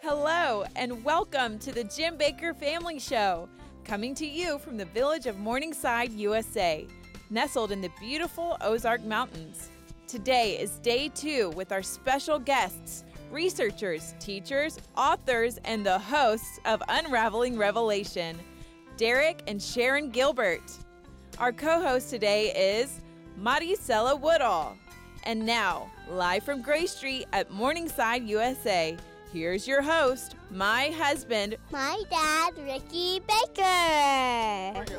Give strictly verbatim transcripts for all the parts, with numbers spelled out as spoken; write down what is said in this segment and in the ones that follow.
Hello, and welcome to the Jim Bakker Family Show, coming to you from the village of Morningside, U S A, nestled in the beautiful Ozark Mountains. Today is day two with our special guests, researchers, teachers, authors, and the hosts of Unraveling Revelation, Derek and Sharon Gilbert. Our co-host today is Maricela Woodall. And now, live from Gray Street at Morningside, U S A, here's your host, my husband, my dad, Ricky Bakker. Never get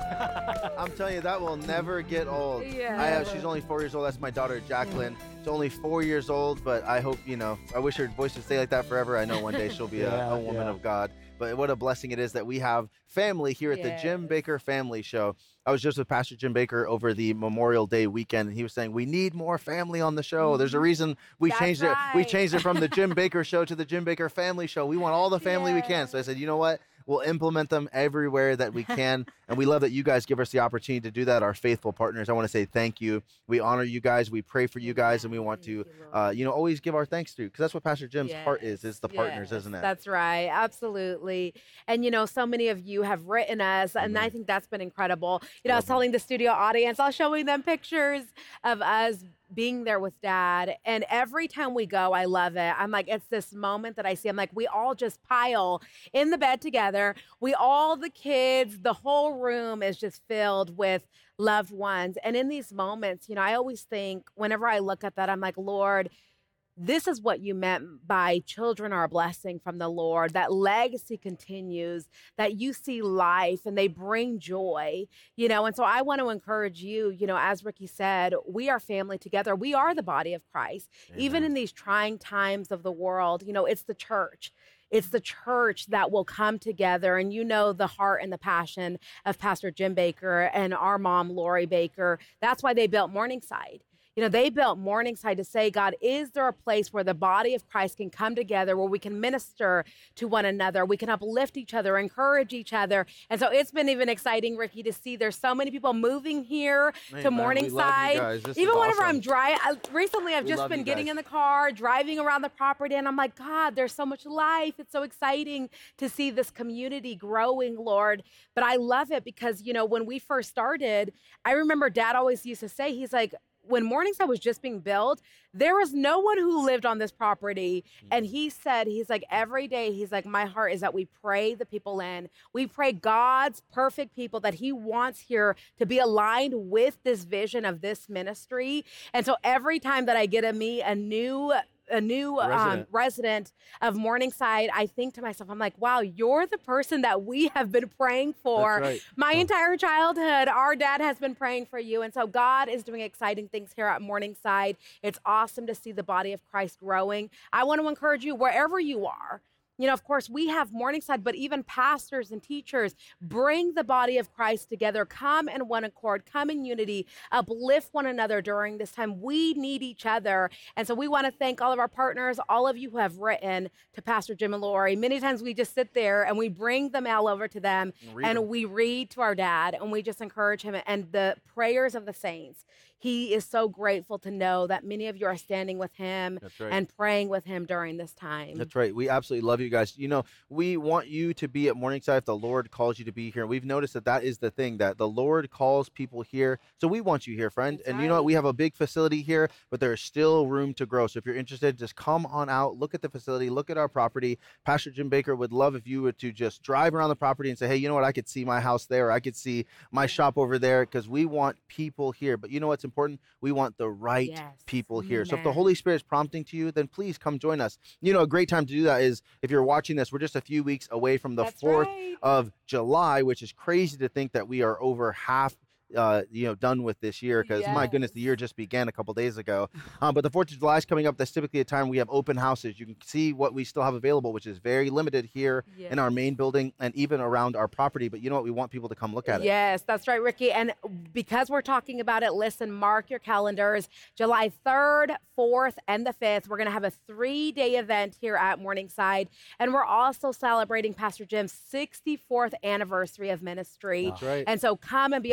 old. I'm telling you, that will never get old. Yeah. I have, she's only four years old. That's my daughter, Jacqueline. She's only four years old, but I hope, you know, I wish her voice would stay like that forever. I know one day she'll be yeah, a, a woman yeah. of God. But what a blessing it is that we have family here at Yes. the Jim Bakker Family Show. I was just with Pastor Jim Bakker over the Memorial Day weekend, and he was saying, we need more family on the show. There's a reason we That's changed right. it. We changed it from the Jim Bakker Show to the Jim Bakker Family Show. We want all the family we can. So I said, you know what? We'll implement them everywhere that we can. And we love that you guys give us the opportunity to do that, our faithful partners. I want to say thank you. We honor you guys. We pray for you guys. And we want to, uh, you know, always give our thanks to, because that's what Pastor Jim's Yes. heart is, is the partners, Yes, isn't it? That's right. Absolutely. And, you know, so many of you have written us, and I think that's been incredible. You know, I was telling the studio audience, I was showing them pictures of us being there with Dad. And every time we go, I love it. I'm like, it's this moment that I see. I'm like, we all just pile in the bed together. We all, the kids, the whole room is just filled with loved ones. And in these moments, you know, I always think, whenever I look at that, I'm like, Lord, this is what you meant by children are a blessing from the Lord, that legacy continues, that you see life and they bring joy, you know. And so I want to encourage you, you know, as Ricky said, we are family together. We are the body of Christ. Amen. Even in these trying times of the world, you know, it's the church. It's the church that will come together. And you know the heart and the passion of Pastor Jim Bakker and our mom, Lori Bakker. That's why they built Morningside. You know, they built Morningside to say, God, is there a place where the body of Christ can come together, where we can minister to one another, we can uplift each other, encourage each other? And so it's been even exciting, Ricky, to see there's so many people moving here Amen. to We love you Morningside. guys. This is Even whenever awesome. I'm driving, recently I've We just love been you getting guys. in the car, driving around the property, and I'm like, God, there's so much life. It's so exciting to see this community growing, Lord. But I love it because, you know, when we first started, I remember Dad always used to say, he's like, when Morningside was just being built, there was no one who lived on this property. And he said, he's like, every day, he's like, my heart is that we pray the people in. We pray God's perfect people that he wants here to be aligned with this vision of this ministry. And so every time that I get to meet a new a new Resident. Um, resident of Morningside, I think to myself, I'm like, wow, you're the person that we have been praying for. That's right. My entire childhood, our dad has been praying for you. And so God is doing exciting things here at Morningside. It's awesome to see the body of Christ growing. I want to encourage you wherever you are. You know, of course, we have Morningside, but even pastors and teachers, bring the body of Christ together. Come in one accord, come in unity, uplift one another during this time. We need each other. And so we want to thank all of our partners, all of you who have written to Pastor Jim and Lori. Many times we just sit there and we bring the mail over to them Read and them. we read to our dad and we just encourage him. And the prayers of the saints, he is so grateful to know that many of you are standing with him That's right. and praying with him during this time. That's right. We absolutely love you guys. You know, we want you to be at Morningside if the Lord calls you to be here. We've noticed that that is the thing, that the Lord calls people here. So we want you here, friend. That's and you know what? right. We have a big facility here, but there's still room to grow. So if you're interested, just come on out, look at the facility, look at our property. Pastor Jim Bakker would love if you were to just drive around the property and say, hey, you know what? I could see my house there. Or I could see my shop over there, because we want people here. But you know what's important? We want the right Yes. people here. So if the Amen. Holy Spirit is prompting to you, then please come join us. You know, a great time to do that is if you're watching this, we're just a few weeks away from the That's fourth right. of July, which is crazy to think that we are over half uh, you know, done with this year, because my goodness, the year just began a couple days ago. Um, but the fourth of July is coming up. That's typically a time we have open houses. You can see what we still have available, which is very limited here in our main building and even around our property. But you know what? We want people to come look at it. Yes, that's right, Ricky. And because we're talking about it, listen, mark your calendars. July third, fourth, and the fifth, we're going to have a three-day event here at Morningside. And we're also celebrating Pastor Jim's sixty-fourth anniversary of ministry. That's right. And so come and be a part. We'll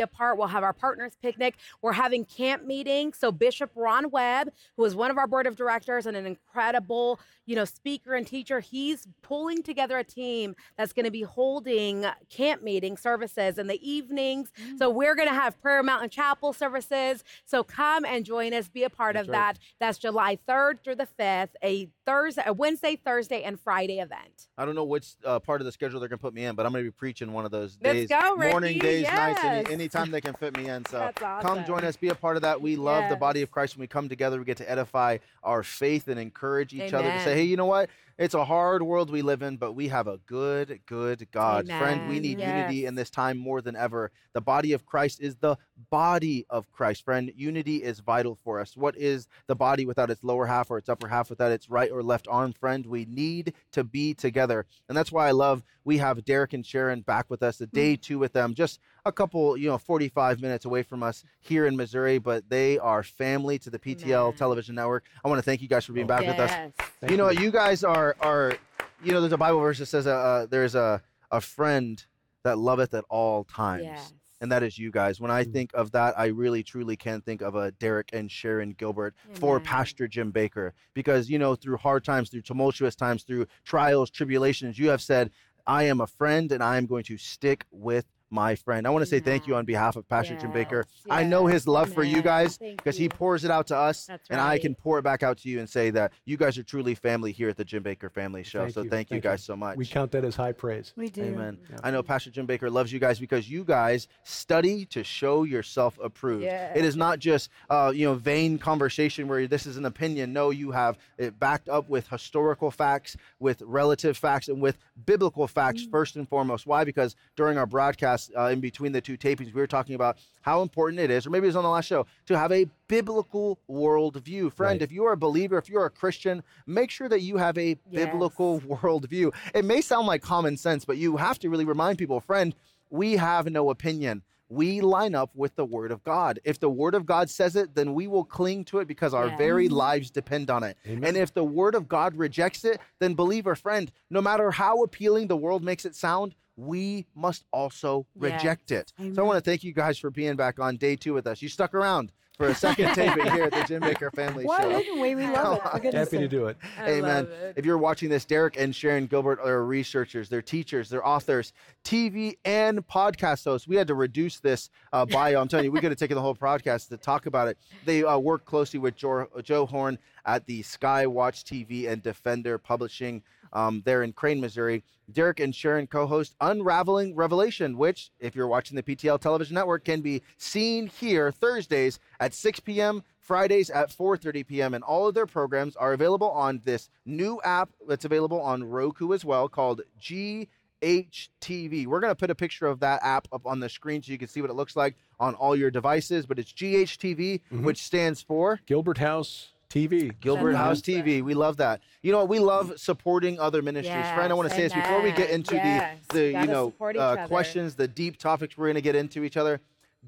We'll have our partners picnic. We're having camp meetings. So Bishop Ron Webb, who is one of our board of directors and an incredible, you know, speaker and teacher, he's pulling together a team that's going to be holding camp meeting services in the evenings. Mm. So we're going to have Prayer Mountain Chapel services. So come and join us, be a part that's of right. that. That's July third through the fifth, a Thursday, a Wednesday, Thursday, and Friday event. I don't know which uh, part of the schedule they're going to put me in, but I'm going to be preaching one of those Let's days. Go, Ricky. Morning, days, yes. nights, any anytime they can fit me in. So awesome. Come join us, be a part of that. We love yes. the body of Christ. When we come together, we get to edify our faith and encourage each Amen. other to say, hey, you know what? It's a hard world we live in, but we have a good, good God. Amen. Friend, we need yes. unity in this time more than ever. The body of Christ is the body of Christ. Friend, unity is vital for us. What is the body without its lower half or its upper half, without its right or left arm? Friend, we need to be together. And that's why I love we have Derek and Sharon back with us, the day two with them, just a couple, you know, forty-five minutes away from us here in Missouri, but they are family to the P T L Amen. Television Network. I want to thank you guys for being back yes. with us. Thank you know what, you guys are, are, you know, there's a Bible verse that says uh, uh, there's a, a friend that loveth at all times. Yes. And that is you guys. When I Mm. think of that, I really, truly can think of a Derek and Sharon Gilbert Amen. for Pastor Jim Baker. Because, you know, through hard times, through tumultuous times, through trials, tribulations, you have said, I am a friend and I am going to stick with my friend. I want to say thank you on behalf of Pastor yes. Jim Baker. Yes. I know his love for you Amen. guys Thank because he you. pours it out to us. That's and I right. can pour it back out to you and say that you guys are truly family here at the Jim Baker Family Show. Thank so you. thank you Thank guys you. so much. We count that as high praise. We do. Amen. Yeah. I know Pastor Jim Baker loves you guys because you guys study to show yourself approved. Yes. It is not just uh, you know, vain conversation where this is an opinion. No, you have it backed up with historical facts, with relative facts, and with biblical facts Mm. first and foremost. Why? Because during our broadcast, uh, in between the two tapings, we were talking about how important it is, or maybe it was on the last show, to have a biblical worldview. Friend, Right. if you are a believer, if you're a Christian, make sure that you have a Yes. biblical worldview. It may sound like common sense, but you have to really remind people, friend, we have no opinion. We line up with the Word of God. If the Word of God says it, then we will cling to it because our Yes. very lives depend on it. Amen. And if the Word of God rejects it, then believer, friend, no matter how appealing the world makes it sound, we must also Yes. reject it. So I Amen. want to thank you guys for being back on day two with us. You stuck around for a second taping here at the Jim Baker Family Why Show. wouldn't we? We love it. For goodness Happy to sake. do it. I Amen. love it. If you're watching this, Derek and Sharon Gilbert are researchers, they're teachers, they're authors, T V and podcast hosts. We had to reduce this uh, bio. I'm telling you, we could have taken the whole podcast to talk about it. They uh, work closely with Joe, Joe Horn at the Skywatch T V and Defender Publishing um, there in Crane, Missouri. Derek and Sharon co-host Unraveling Revelation, which, if you're watching the P T L Television Network, can be seen here Thursdays at six p.m., Fridays at four thirty p.m., and all of their programs are available on this new app that's available on Roku as well called G H T V. We're going to put a picture of that app up on the screen so you can see what it looks like on all your devices, but it's G H T V, Mhm. which stands for Gilbert House T V. Gilbert That's House awesome. T V. We love that. You know what? We love supporting other ministries. Yes, Friend, I want to say this before we get amen. into Yes, the, the you gotta know, support each uh, other. questions, the deep topics we're going to get into each other.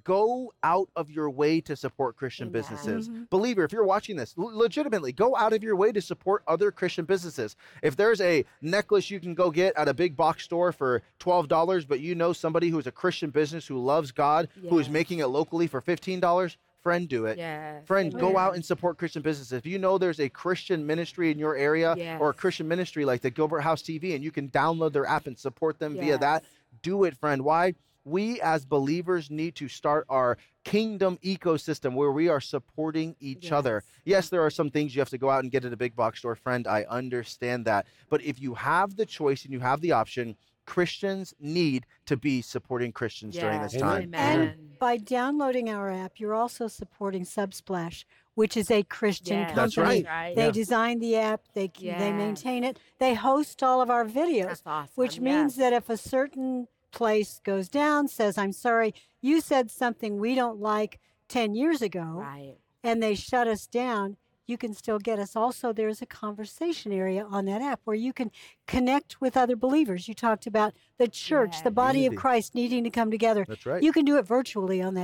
Go out of your way to support Christian Amen. businesses. Mhm. Believer, if you're watching this, l- legitimately, go out of your way to support other Christian businesses. If there's a necklace you can go get at a big box store for twelve dollars, but you know somebody who's a Christian business who loves God, who is Yes. making it locally for fifteen dollars, friend, do it. Yes. Friend, go Amen. out and support Christian businesses. If you know there's a Christian ministry in your area Yes. or a Christian ministry like the Gilbert House T V and you can download their app and support them via Yes. that, do it, friend. Why? We as believers need to start our kingdom ecosystem where we are supporting each Yes. other. Yes, there are some things you have to go out and get at a big box store, friend. I understand that. But if you have the choice and you have the option, Christians need to be supporting Christians during this Yes. time. Amen. And by downloading our app, you're also supporting Subsplash, which is a Christian Yes. That's company. right. They Yeah. designed the app. They they Yes. maintain it. They host all of our videos, That's awesome. which means yes. that if a certain place goes down, says, I'm sorry, you said something we don't like ten years ago, Right. and they shut us down, you can still get us. Also, there's a conversation area on that app where you can connect with other believers. You talked about the church, the Yes. body Unity. of Christ needing to come together. That's right. You can do it virtually on that app.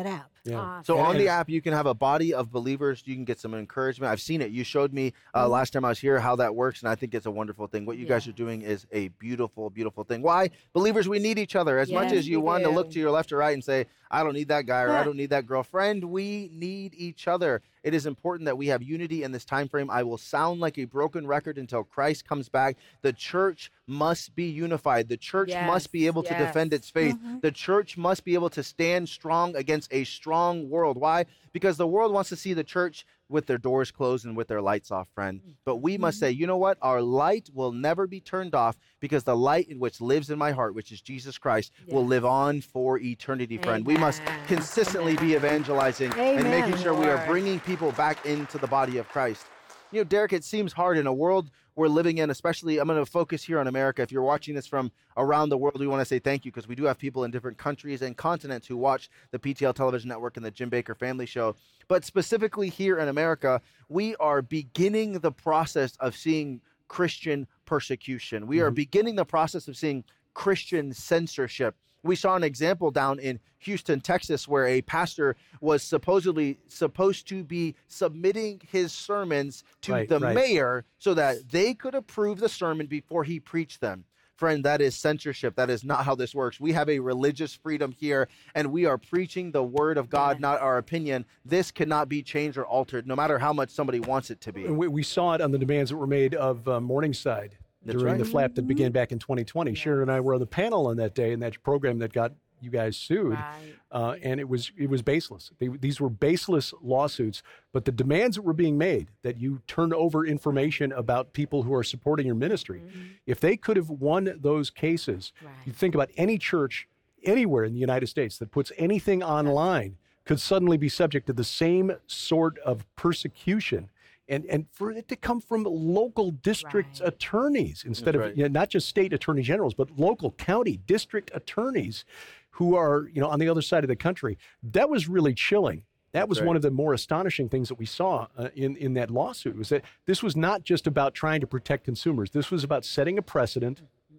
Yeah. Awesome. So And- on and the it's- app, you can have a body of believers. You can get some encouragement. I've seen it. You showed me uh, last time I was here how that works, and I think it's a wonderful thing. What you guys are Yes. doing is a beautiful, beautiful thing. Why? Believers, we need each other. As much Yes, as you we want to do. look to your left or right and say, I don't need that guy or I Yeah. don't need that girlfriend, we need each other. It is important that we have unity in this time frame. I will sound like a broken record until Christ comes back. The church must be unified. The church must be Yes, able to defend yes. its faith. The church must be able to stand strong against a strong world. Why? Because the world wants to see the church with their doors closed and with their lights off, friend. But we must say, you know what? Our light will never be turned off because the light in which lives in my heart, which is Jesus Christ, will Yes. live on for eternity, friend. We must Amen. consistently be evangelizing and Amen. making sure we are Lord. bringing people back into the body of Christ. You know, Derek, it seems hard in a world we're living in, especially, I'm going to focus here on America. If you're watching this from around the world, we want to say thank you because we do have people in different countries and continents who watch the P T L Television Network and the Jim Baker Family Show. But specifically here in America, we are beginning the process of seeing Christian persecution. We are beginning the process of seeing Christian censorship. We saw an example down in Houston, Texas, where a pastor was supposedly supposed to be submitting his sermons to Right, the right. mayor so that they could approve the sermon before he preached them. Friend, that is censorship. That is not how this works. We have a religious freedom here, and we are preaching the word of God, Yes. not our opinion. This cannot be changed or altered, no matter how much somebody wants it to be. And we, we saw it on the demands that were made of uh, Morningside That's during right. the flap that began back in twenty twenty. Sharon and I were on the panel on that day in that program that got you guys sued, Right. uh, and it was it was baseless. They, these were baseless lawsuits, but the demands that were being made that you turn over information about people who are supporting your ministry, if they could have won those cases, Right. you think about any church anywhere in the United States that puts anything online could suddenly be subject to the same sort of persecution. And, and for it to come from local district Right. attorneys instead That's of right. you know, not just state attorney generals, but local county district attorneys who are you know on the other side of the country. That was really chilling. That was right. one of the more astonishing things that we saw uh, in in that lawsuit was that this was not just about trying to protect consumers. This was about setting a precedent,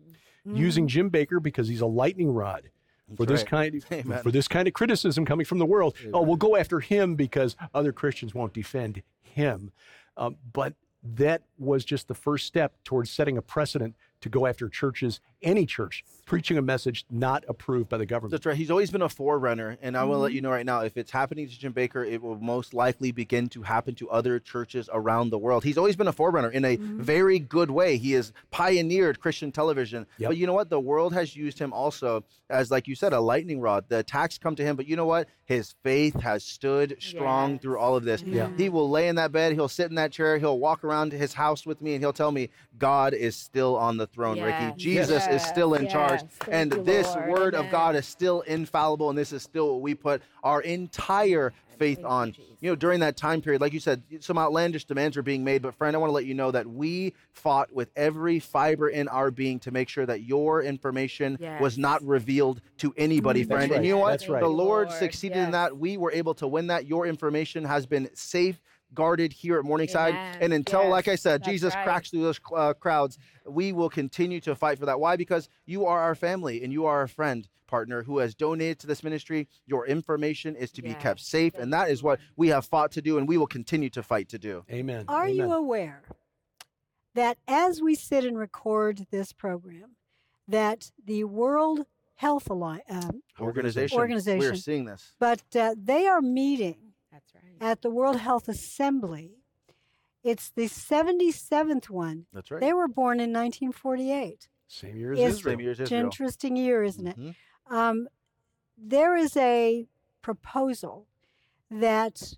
using Jim Baker because he's a lightning rod. For That's this right. kind Amen. for this kind of criticism coming from the world, oh, we'll go after him because other Christians won't defend him. Um, but that was just the first step towards setting a precedent to go after churches, any church, preaching a message not approved by the government. That's right. He's always been a forerunner. And I want to let you know right now, if it's happening to Jim Baker, it will most likely begin to happen to other churches around the world. He's always been a forerunner in a very good way. He has pioneered Christian television. Yep. But you know what? The world has used him also as, like you said, a lightning rod. The attacks come to him, but you know what? His faith has stood strong Yes. through all of this. Yeah. He will lay in that bed. He'll sit in that chair. He'll walk around his house with me, and he'll tell me, God is still on the throne, Yes. Ricky. Jesus is still in Yes. charge. Thank And you, this Lord. word of Amen. God is still infallible, and this is still what we put our entire faith Thank you, on. Jesus. You know, during that time period, like you said, some outlandish demands were being made. But friend, I want to let you know that we fought with every fiber in our being to make sure that your information was Yes. not revealed to anybody, That's friend. right. And you know what? That's right. The Lord Lord. succeeded in Yes. that. We were able to win that. Your information has been safe. Guarded here at Morningside, Amen. and until, Yes, like I said, that's Jesus right. cracks through those uh, crowds, we will continue to fight for that. Why? Because you are our family and you are a friend, partner, who has donated to this ministry. Your information is to be Yes, kept safe, thank and that you, is what we have fought to do, and we will continue to fight to do. Amen. Are Amen. you aware that as we sit and record this program, that the World Health Alliance, um, Organization. Organization. We are seeing this. but uh, they are meeting That's right. at the World Health Assembly. It's the seventy-seventh one. That's right. They were born in nineteen forty-eight. Same year as Is- Israel. Same year as It's an Israel. interesting year, isn't it? Mhm. Um, there is a proposal that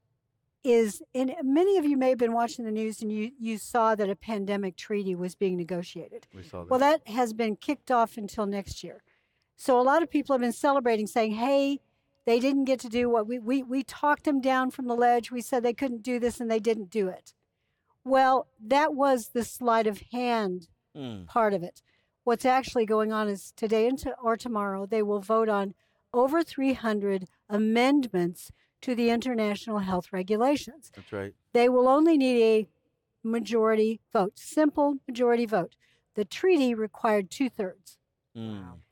is, and many of you may have been watching the news and you, you saw that a pandemic treaty was being negotiated. We saw that. Well, that has been kicked off until next year. So a lot of people have been celebrating, saying, hey, they didn't get to do what we, we, we talked them down from the ledge. We said they couldn't do this and they didn't do it. Well, that was the sleight of hand Mm. part of it. What's actually going on is today and to, or tomorrow, they will vote on over three hundred amendments to the international health regulations. That's right. They will only need a majority vote, simple majority vote. The treaty required two thirds. Mm.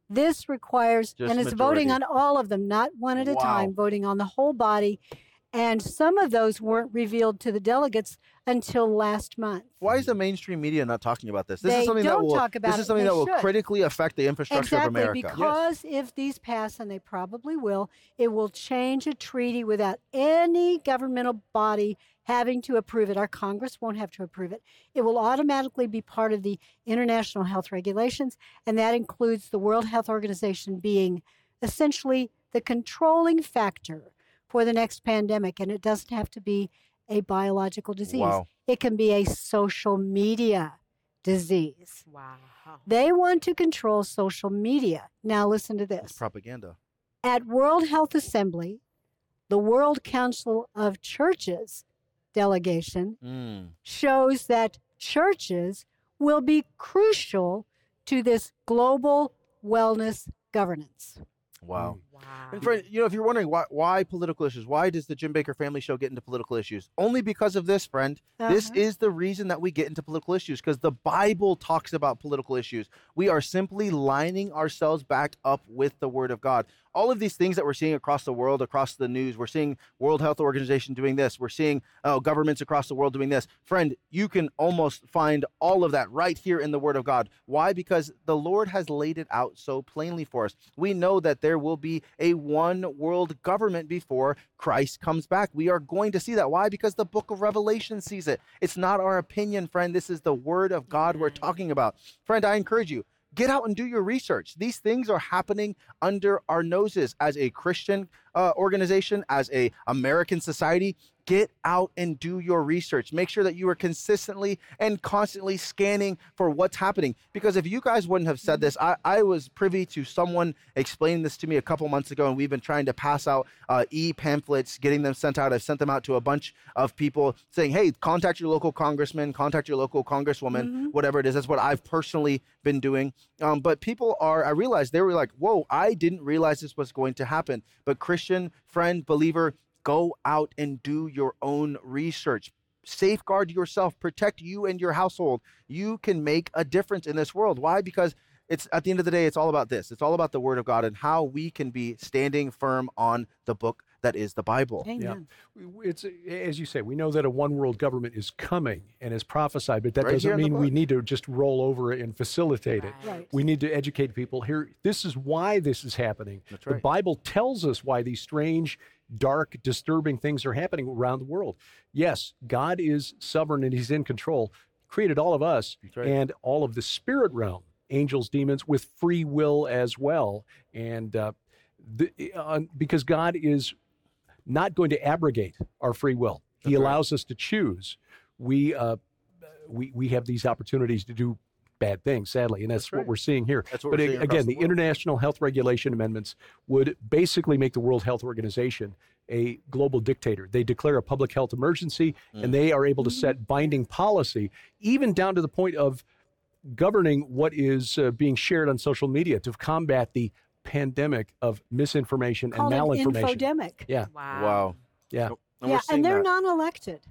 This requires, Just and it's majority. voting on all of them, not one at a Wow. time, voting on the whole body. And some of those weren't revealed to the delegates until last month. Why is the mainstream media not talking about this? This They is something don't that will talk about this is it. something They that will should. critically affect the infrastructure of Exactly, America. because if these pass, and they probably will, it will change a treaty without any governmental body having to approve it. Our Congress won't have to approve it. It will automatically be part of the international health regulations, and that includes the World Health Organization being essentially the controlling factor for the next pandemic. And it doesn't have to be a biological disease. Wow. It can be a social media disease. Wow. They want to control social media. Now listen to It's this. propaganda. At World Health Assembly, the World Council of Churches delegation Mm. shows that churches will be crucial to this global wellness governance. Wow. Wow. And friend, you know, if you're wondering why why political issues, why does the Jim Baker Family Show get into political issues? Only because of this, friend. This Uh-huh. is the reason that we get into political issues, because the Bible talks about political issues. We are simply lining ourselves back up with the Word of God. All of these things that we're seeing across the world, across the news, we're seeing World Health Organization doing this. We're seeing oh, governments across the world doing this. Friend, you can almost find all of that right here in the Word of God. Why? Because the Lord has laid it out so plainly for us. We know that there will be a one world government before Christ comes back. We are going to see that. Why? Because the book of Revelation sees it. It's not our opinion, friend. This is the Word of God we're talking about. Friend, I encourage you, get out and do your research. These things are happening under our noses as a Christian uh, organization, as a American society. Get out and do your research. Make sure that you are consistently and constantly scanning for what's happening. Because if you guys wouldn't have said this, I, I was privy to someone explaining this to me a couple months ago, and we've been trying to pass out uh, e-pamphlets, getting them sent out. I've sent them out to a bunch of people saying, hey, contact your local congressman, contact your local congresswoman, Mm-hmm. whatever it is. That's what I've personally been doing. Um, but people are, I realized they were like, whoa, I didn't realize this was going to happen. But Christian, friend, believer, go out and do your own research. Safeguard yourself, protect you and your household. You can make a difference in this world. Why? Because it's at the end of the day, it's all about this. It's all about the Word of God and how we can be standing firm on the book that is the Bible. Amen. It's as you say, we know that a one world government is coming and is prophesied, but that Right here doesn't in the mean we book. need to just roll over it and facilitate it. Right. We need to educate people here. This is why this is happening. That's The right. Bible tells us why these strange, dark, disturbing things are happening around the world. Yes, God is sovereign and He's in control. Created all of us That's right. and all of the spirit realm, angels, demons, with free will as well. And uh, the, uh, because God is not going to abrogate our free will. He That's right. allows us to choose. We, uh, we, we have these opportunities to do bad things, sadly, and that's, That's what right. we're seeing here. That's what but we're a- seeing across again, the the, world. international health regulation amendments would basically make the World Health Organization a global dictator. They declare a public health emergency, Mm. and they are able to set binding policy, even down to the point of governing what is uh, being shared on social media to combat the pandemic of misinformation Call and it malinformation. infodemic. Yeah, Wow. Wow. yeah. And we're Yeah, seeing and they're that. non-elected.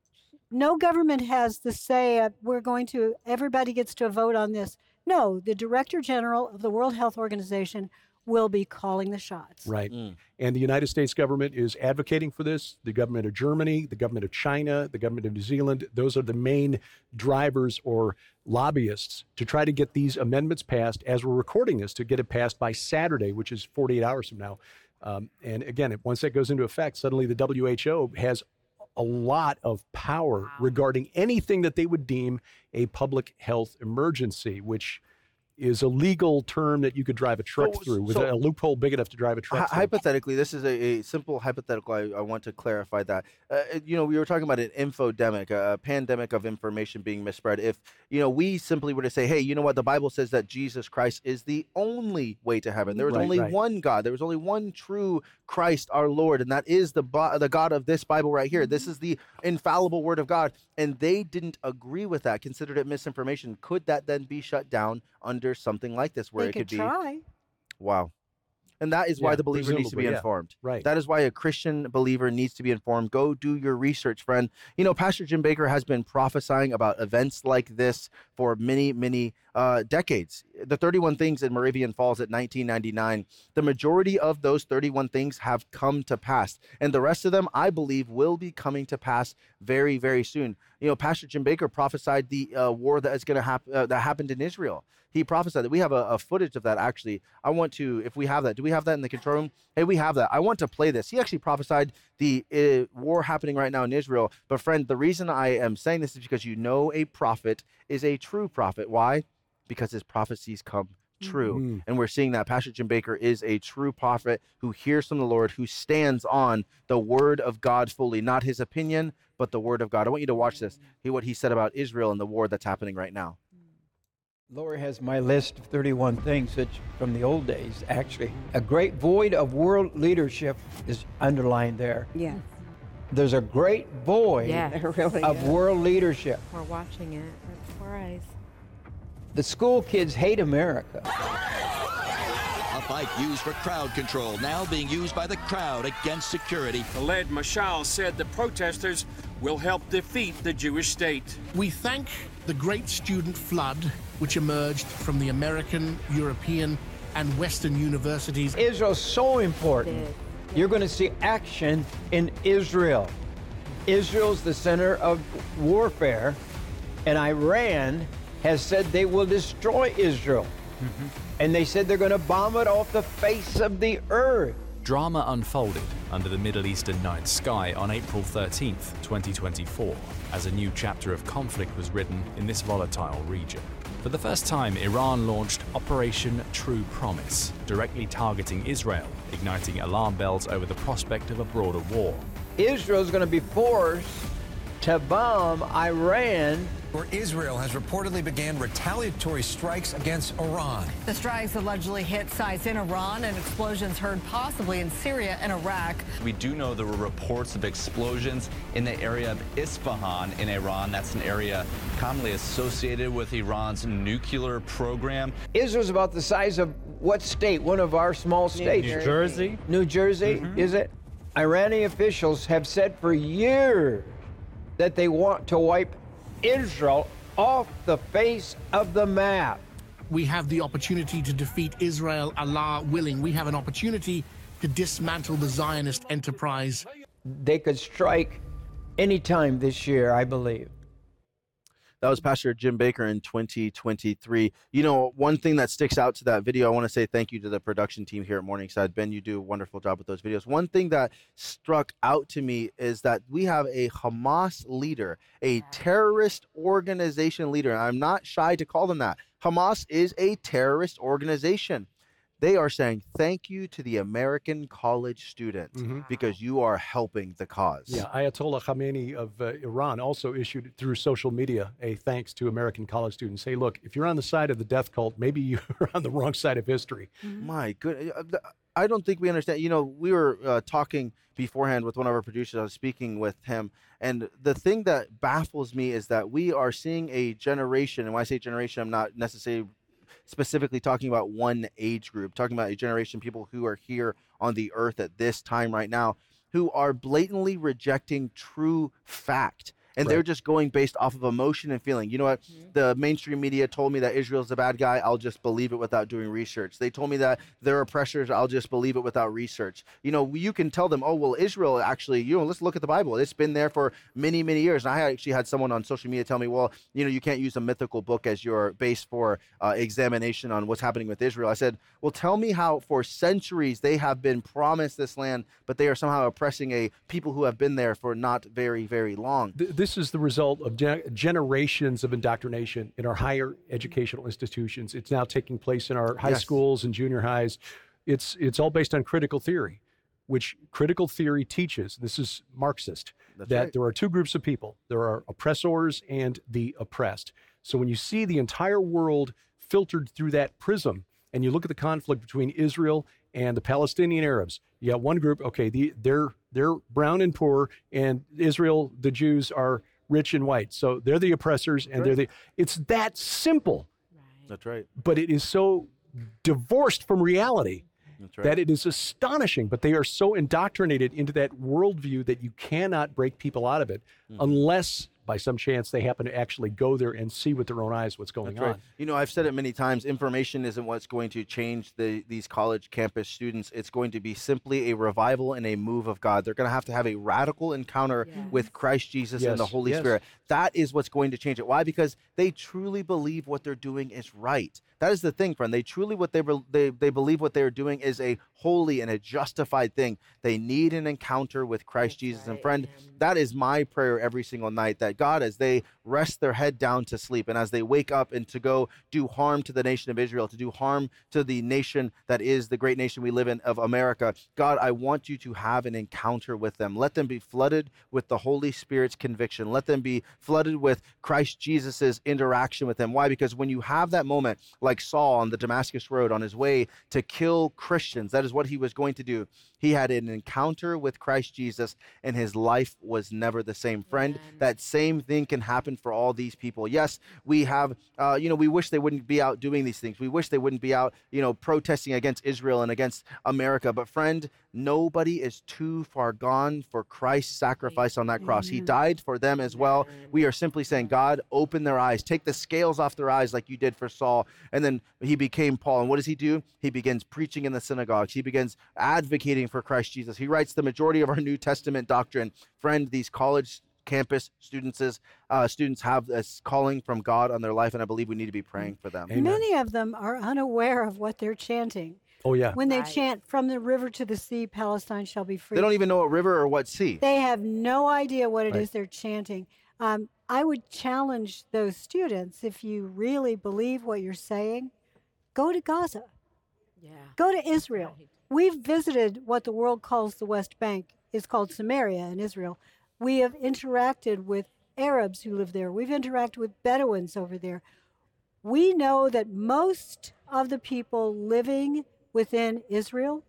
No government has the say, uh, we're going to, everybody gets to vote on this. No, the Director General of the World Health Organization will be calling the shots. Right. Mm. And the United States government is advocating for this. The government of Germany, the government of China, the government of New Zealand, those are the main drivers or lobbyists to try to get these amendments passed as we're recording this, to get it passed by Saturday, which is forty-eight hours from now. Um, and again, once that goes into effect, suddenly the W H O has a lot of power Wow. regarding anything that they would deem a public health emergency, which is a legal term that you could drive a truck So- through with so- a loophole big enough to drive a truck Hy- through. hypothetically, this is a, a simple hypothetical. I, I want to clarify that. Uh, you know, we were talking about an infodemic, a, a pandemic of information being misspread. If, you know, we simply were to say, hey, you know what? The Bible says that Jesus Christ is the only way to heaven. There was Right, only right. one God. There was only one true Christ, our Lord, and that is the, Bi- the God of this Bible right here. This is the infallible Word of God. And they didn't agree with that, considered it misinformation. Could that then be shut down under something like this, where They it could could be? try. Wow. And that is why Yeah, the believer needs to be presumably, yeah. informed. Right. That is why a Christian believer needs to be informed. Go do your research, friend. You know, Pastor Jim Baker has been prophesying about events like this for many, many uh, decades. the thirty-one things in Moravian Falls at nineteen ninety-nine, the majority of those thirty-one things have come to pass. And the rest of them, I believe, will be coming to pass very, very soon. You know, Pastor Jim Bakker prophesied the uh, war that is going to happen, uh, that happened in Israel. He prophesied that. We have a, a footage of that, actually. I want to, if we have that, do we have that in the control room? Hey, we have that. I want to play this. He actually prophesied the uh, war happening right now in Israel. But friend, the reason I am saying this is because you know a prophet is a true prophet. Why? Because his prophecies come true. Mm-hmm. And we're seeing that Pastor Jim Bakker is a true prophet who hears from the Lord, who stands on the word of God fully, not his opinion, but the word of God. I want you to watch this. Hear what he said about Israel and the war that's happening right now. Laura has my list of thirty-one things that from the old days, actually. A great void of world leadership is underlined there. Yeah. There's a great void Yeah. There really of is. world leadership. We're watching it right before our eyes. The school kids hate America. A bike used for crowd control, now being used by the crowd against security. Khaled Mashal said the protesters will help defeat the Jewish state. We thank the great student flood which emerged from the American, European, and Western universities. Israel's so important. You're going to see action in Israel. Israel's the center of warfare, and Iran has said they will destroy Israel. Mm-hmm. And they said they're going to bomb it off the face of the earth. Drama unfolded under the Middle Eastern night sky on April thirteenth, twenty twenty-four, as a new chapter of conflict was written in this volatile region. For the first time, Iran launched Operation True Promise, directly targeting Israel, igniting alarm bells over the prospect of a broader war. Israel's going to be forced to bomb Iran. Where Israel has reportedly began retaliatory strikes against Iran. The strikes allegedly hit sites in Iran and explosions heard possibly in Syria and Iraq. We do know there were reports of explosions in the area of Isfahan in Iran. That's an area commonly associated with Iran's nuclear program. Israel's about the size of what state? One of our small states. New Jersey. New Jersey, mm-hmm. Is it? Iranian officials have said for years that they want to wipe Israel off the face of the map. We have the opportunity to defeat Israel, Allah willing. We have an opportunity to dismantle the Zionist enterprise. They could strike anytime this year, I believe. That was Pastor Jim Bakker in twenty twenty-three. You know, one thing that sticks out to that video, I want to say thank you to the production team here at Morningside. Ben, you do a wonderful job with those videos. One thing that struck out to me is that we have a Hamas leader, a terrorist organization leader. And I'm not shy to call them that. Hamas is a terrorist organization. They are saying thank you to the American college students mm-hmm. because you are helping the cause. Yeah, Ayatollah Khamenei of uh, Iran also issued through social media a thanks to American college students. Hey, look, if you're on the side of the death cult, maybe you're on the wrong side of history. Mm-hmm. My goodness. I don't think we understand. You know, we were uh, talking beforehand with one of our producers. I was speaking with him. And the thing that baffles me is that we are seeing a generation, and when I say generation, I'm not necessarily specifically talking about one age group, talking about a generation of people who are here on the earth at this time right now, who are blatantly rejecting true fact. And right. They're just going based off of emotion and feeling. You know what? Mm-hmm. The mainstream media told me that Israel's a bad guy. I'll just believe it without doing research. They told me that they're oppressors. I'll just believe it without research. You know, you can tell them, oh, well, Israel actually, you know, let's look at the Bible. It's been there for many, many years. And I actually had someone on social media tell me, well, you know, you can't use a mythical book as your base for uh, examination on what's happening with Israel. I said, well, tell me how for centuries they have been promised this land, but they are somehow oppressing a people who have been there for not very, very long. This is the result of ge- generations of indoctrination in our higher educational institutions. It's now taking place in our high yes. schools and junior highs. It's it's all based on critical theory, which critical theory teaches, this is Marxist, That's that right. there are two groups of people. There are oppressors and the oppressed. So when you see the entire world filtered through that prism, and you look at the conflict between Israel and the Palestinian Arabs, you got one group, okay, the, they're they're brown and poor, and Israel, the Jews, are rich and white. So they're the oppressors, and right. they're the, it's that simple. Right. That's right. But it is so divorced from reality That's right. that it is astonishing. But they are so indoctrinated into that worldview that you cannot break people out of it mm. unless by some chance they happen to actually go there and see with their own eyes what's going That's right. on. You know, I've said it many times, information isn't what's going to change the these college campus students. It's going to be simply a revival and a move of God. They're going to have to have a radical encounter Yes. with Christ Jesus Yes. and the Holy Yes. Spirit. That is what's going to change it. Why? Because they truly believe what they're doing is right. That is the thing, friend. They truly what they be- they they believe what they're doing is a holy and a justified thing. They need an encounter with Christ Jesus. And friend, that is my prayer every single night, that God, as they rest their head down to sleep and as they wake up and to go do harm to the nation of Israel, to do harm to the nation that is the great nation we live in of America, God, I want you to have an encounter with them. Let them be flooded with the Holy Spirit's conviction. Let them be flooded with Christ Jesus's interaction with them. Why? Because when you have that moment, like Saul on the Damascus Road on his way to kill Christians, that is what he was going to do. He had an encounter with Christ Jesus and his life was never the same. Friend, Amen. that same thing can happen for all these people. Yes, we have, uh, you know, we wish they wouldn't be out doing these things. We wish they wouldn't be out, you know, protesting against Israel and against America. But friend, nobody is too far gone for Christ's sacrifice on that cross. He died for them as well. We are simply saying, God, open their eyes, take the scales off their eyes like you did for Saul. And then he became Paul. And what does he do? He begins preaching in the synagogues. He begins advocating for Christ Jesus. He writes the majority of our New Testament doctrine. Friend, these college campus students, uh, students have this calling from God on their life, and I believe we need to be praying for them. Amen. Many of them are unaware of what they're chanting. Oh, yeah. When they Right. chant, from the river to the sea, Palestine shall be free. They don't even know what river or what sea. They have no idea what it Right. is they're chanting. Um, I would challenge those students, if you really believe what you're saying, go to Gaza, Yeah. go to Israel. We've visited what the world calls the West Bank. It's called Samaria in Israel. We have interacted with Arabs who live there. We've interacted with Bedouins over there. We know that most of the people living within Israel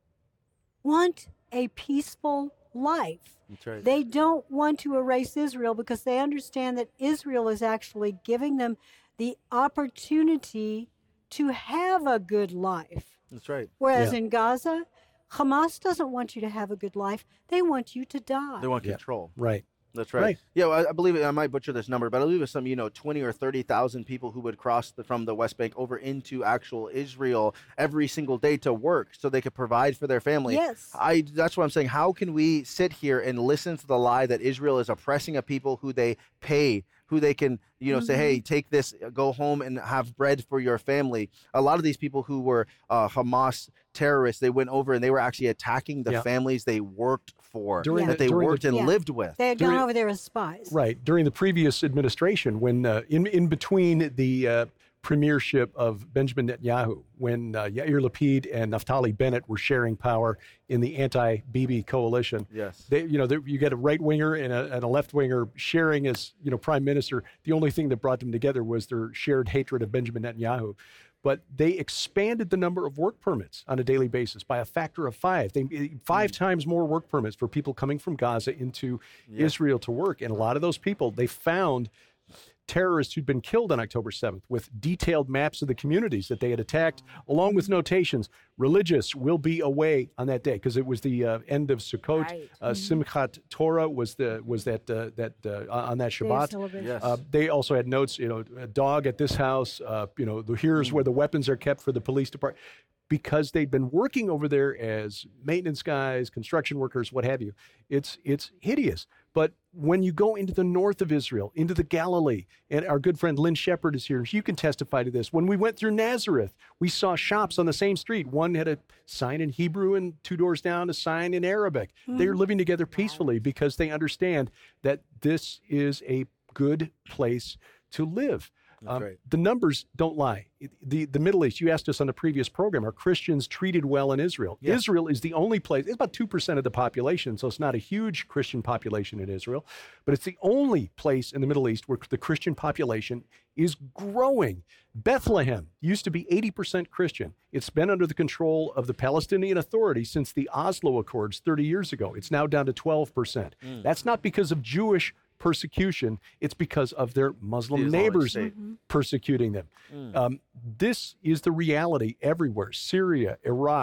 want a peaceful life. That's right. They don't want to erase Israel because they understand that Israel is actually giving them the opportunity to have a good life. That's right. Whereas Yeah. in Gaza, Hamas doesn't want you to have a good life. They want you to die. They want Yeah. control. Right. That's right. Right. Yeah, well, I, I believe it, I might butcher this number, but I believe it's some, you know, twenty or thirty thousand people who would cross the, from the West Bank over into actual Israel every single day to work so they could provide for their family. Yes. I that's what I'm saying. How can we sit here and listen to the lie that Israel is oppressing a people who they pay, who they can, you know, say, hey, take this, go home and have bread for your family. A lot of these people who were uh, Hamas terrorists, they went over and they were actually attacking the Yeah. families they worked for, During that the- they during the- worked and Yeah. lived with. They had During- gone over there as spies. Right. During the previous administration, when uh, in in between the uh, premiership of Benjamin Netanyahu, when uh, Yair Lapid and Naftali Bennett were sharing power in the anti-Bibi coalition, Yes. they, you know, they, you get a right winger and a, and a left winger sharing as, you know, prime minister. The only thing that brought them together was their shared hatred of Benjamin Netanyahu. But they expanded the number of work permits on a daily basis by a factor of five. They five times more work permits for people coming from Gaza into Yeah. Israel to work. And a lot of those people, they found terrorists who'd been killed on October seventh with detailed maps of the communities that they had attacked, along with notations. Religious will be away on that day because it was the uh, end of Sukkot. Right. Uh, Simchat Torah was the was that uh, that uh, on that Day of Shabbat. celebration. Yes. Uh, they also had notes, you know, a dog at this house, uh, you know, the, here's where the weapons are kept for the police department. Because they'd been working over there as maintenance guys, construction workers, what have you. It's it's hideous. But when you go into the north of Israel, into the Galilee, and our good friend Lynn Shepard is here, you can testify to this. When we went through Nazareth, we saw shops on the same street. One had a sign in Hebrew and two doors down, a sign in Arabic. They're living together peacefully because they understand that this is a good place to live. Um, right. The numbers don't lie. The, the Middle East, you asked us on the previous program, are Christians treated well in Israel? Yeah. Israel is the only place, it's about two percent of the population, so it's not a huge Christian population in Israel, but it's the only place in the Middle East where the Christian population is growing. Bethlehem used to be eighty percent Christian. It's been under the control of the Palestinian Authority since the Oslo Accords thirty years ago. It's now down to twelve percent. Mm. That's not because of Jewish persecution, it's because of their Muslim The Islamic neighbors State. persecuting them. Mm. Um, this is the reality everywhere. Syria, Iraq,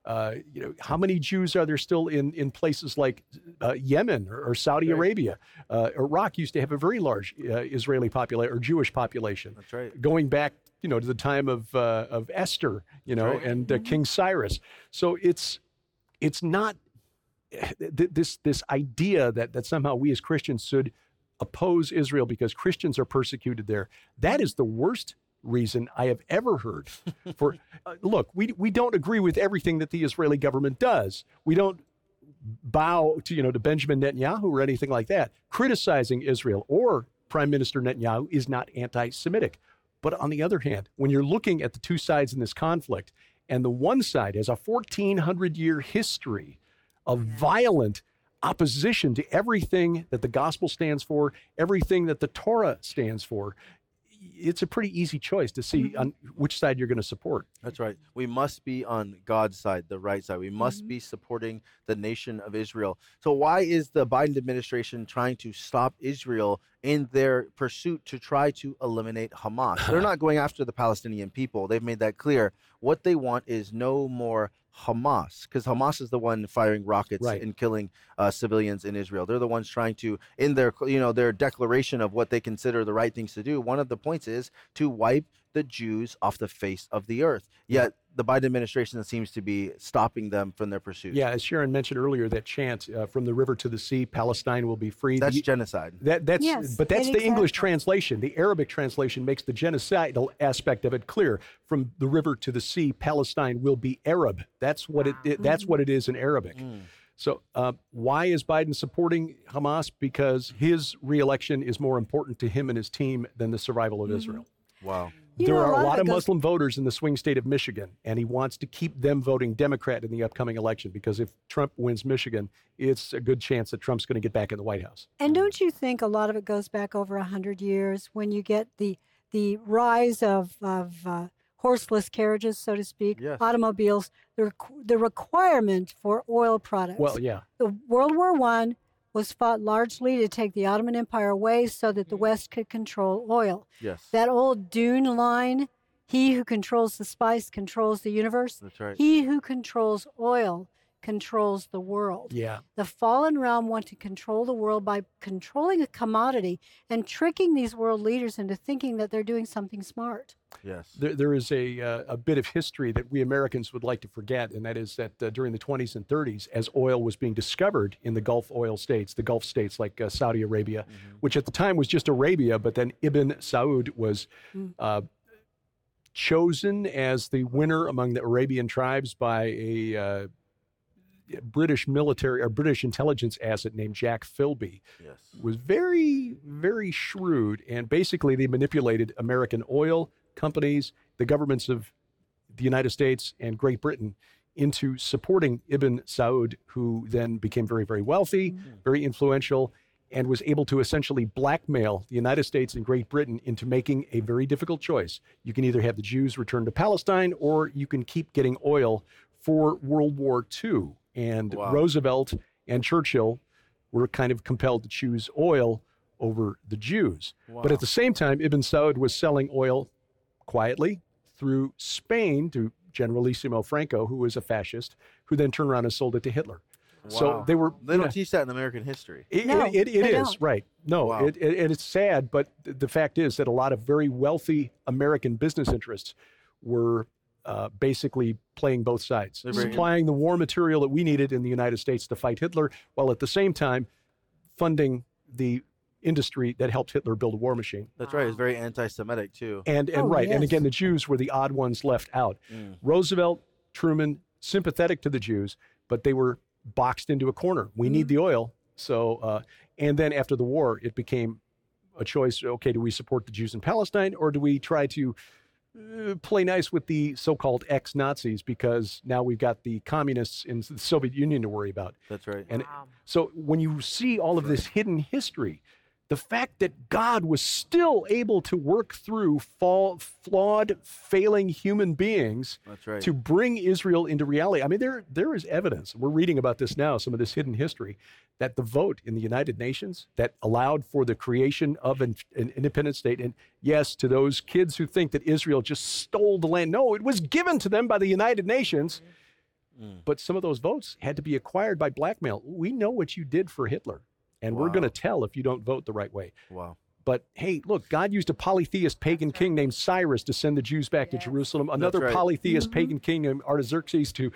Uh, you know, how many Jews are there still in, in places like uh, Yemen or, or Saudi right. Arabia? Uh, Iraq used to have a very large uh, Israeli population or Jewish population. That's right. Going back, you know, to the time of uh, of Esther, you know, right. and uh, King Cyrus. So it's it's not th- this this idea that that somehow we as Christians should oppose Israel because Christians are persecuted there. That is the worst reason I have ever heard for uh, look, we we don't agree with everything that the Israeli government does. We don't bow to, you know, to Benjamin Netanyahu or anything like that. Criticizing Israel or Prime Minister Netanyahu is not anti-Semitic. But on the other hand, when you're looking at the two sides in this conflict, and the one side has a fourteen hundred year history of violent opposition to everything that the gospel stands for, everything that the Torah stands for, it's a pretty easy choice to see on which side you're going to support. That's right. We must be on God's side, the right side. We must Mm-hmm. be supporting the nation of Israel. So why is the Biden administration trying to stop Israel in their pursuit to try to eliminate Hamas? They're not going after the Palestinian people. They've made that clear. What they want is no more Hamas, because Hamas is the one firing rockets Right. and killing uh, civilians in Israel. They're the ones trying to, in their, you know, their declaration of what they consider the right things to do. One of the points is to wipe the Jews off the face of the earth. Yet the Biden administration seems to be stopping them from their pursuit. Yeah, as Sharon mentioned earlier, that chant uh, from the river to the sea, Palestine will be free. That's The- genocide. That that's Yes, but that's the exactly. English translation. The Arabic translation makes the genocidal aspect of it clear. From the river to the sea, Palestine will be Arab. That's what it, it that's what it is in Arabic. So uh, why is Biden supporting Hamas? Because his reelection is more important to him and his team than the survival of Israel. Wow. You There know, are a of lot it of goes- Muslim voters in the swing state of Michigan, and he wants to keep them voting Democrat in the upcoming election because if Trump wins Michigan, it's a good chance that Trump's going to get back in the White House. And don't you think a lot of it goes back over a hundred years when you get the the rise of of uh, horseless carriages, so to speak, Yes. automobiles, the requ- the requirement for oil products. Well, yeah. The World War One was fought largely to take the Ottoman Empire away so that the West could control oil. Yes. That old Dune line, he who controls the spice controls the universe. That's right. He who controls oil controls the world. Yeah. The fallen realm want to control the world by controlling a commodity and tricking these world leaders into thinking that they're doing something smart. Yes. There, there is a, uh, a bit of history that we Americans would like to forget, and that is that uh, during the twenties and thirties, as oil was being discovered in the Gulf oil states, the Gulf states like uh, Saudi Arabia, which at the time was just Arabia, but then Ibn Saud was uh, chosen as the winner among the Arabian tribes by a uh, British military or British intelligence asset named Jack Philby. Yes. Was very, very shrewd, and basically they manipulated American oil companies, the governments of the United States and Great Britain into supporting Ibn Saud, who then became very, very wealthy, very influential, and was able to essentially blackmail the United States and Great Britain into making a very difficult choice. You can either have the Jews return to Palestine, or you can keep getting oil for World War Two. And Wow. Roosevelt and Churchill were kind of compelled to choose oil over the Jews. But Wow. at the same time, Ibn Saud was selling oil quietly through Spain to Generalissimo Franco, who was a fascist, who then turned around and sold it to Hitler. So Wow. they were. They don't you know, teach that in American history. it, No, it, it, it they is, don't. right. No, Wow. it, it, and it's sad, but th- the fact is that a lot of very wealthy American business interests were uh, basically playing both sides, They're very- supplying the war material that we needed in the United States to fight Hitler, while at the same time funding the industry that helped Hitler build a war machine. That's right. It's very anti-Semitic too. And and Oh, right, and yes. again, the Jews were the odd ones left out. Mm. Roosevelt, Truman, sympathetic to the Jews, but they were boxed into a corner. We need the oil. So, uh, and then after the war, it became a choice. Okay, do we support the Jews in Palestine, or do we try to uh, play nice with the so-called ex-Nazis, because now we've got the communists in the Soviet Union to worry about? That's right. And so when you see all of this hidden history, the fact that God was still able to work through fall, flawed, failing human beings That's right. to bring Israel into reality. I mean, there there is evidence. We're reading about this now, some of this hidden history, that the vote in the United Nations that allowed for the creation of an, an independent state, and yes, to those kids who think that Israel just stole the land, no, it was given to them by the United Nations. Mm. But some of those votes had to be acquired by blackmail. We know what you did for Hitler, and wow. we're going to tell if you don't vote the right way. Wow. But hey, look, God used a polytheist pagan right. king named Cyrus to send the Jews back yes. to Jerusalem. Another right. polytheist mm-hmm. pagan king named Artaxerxes to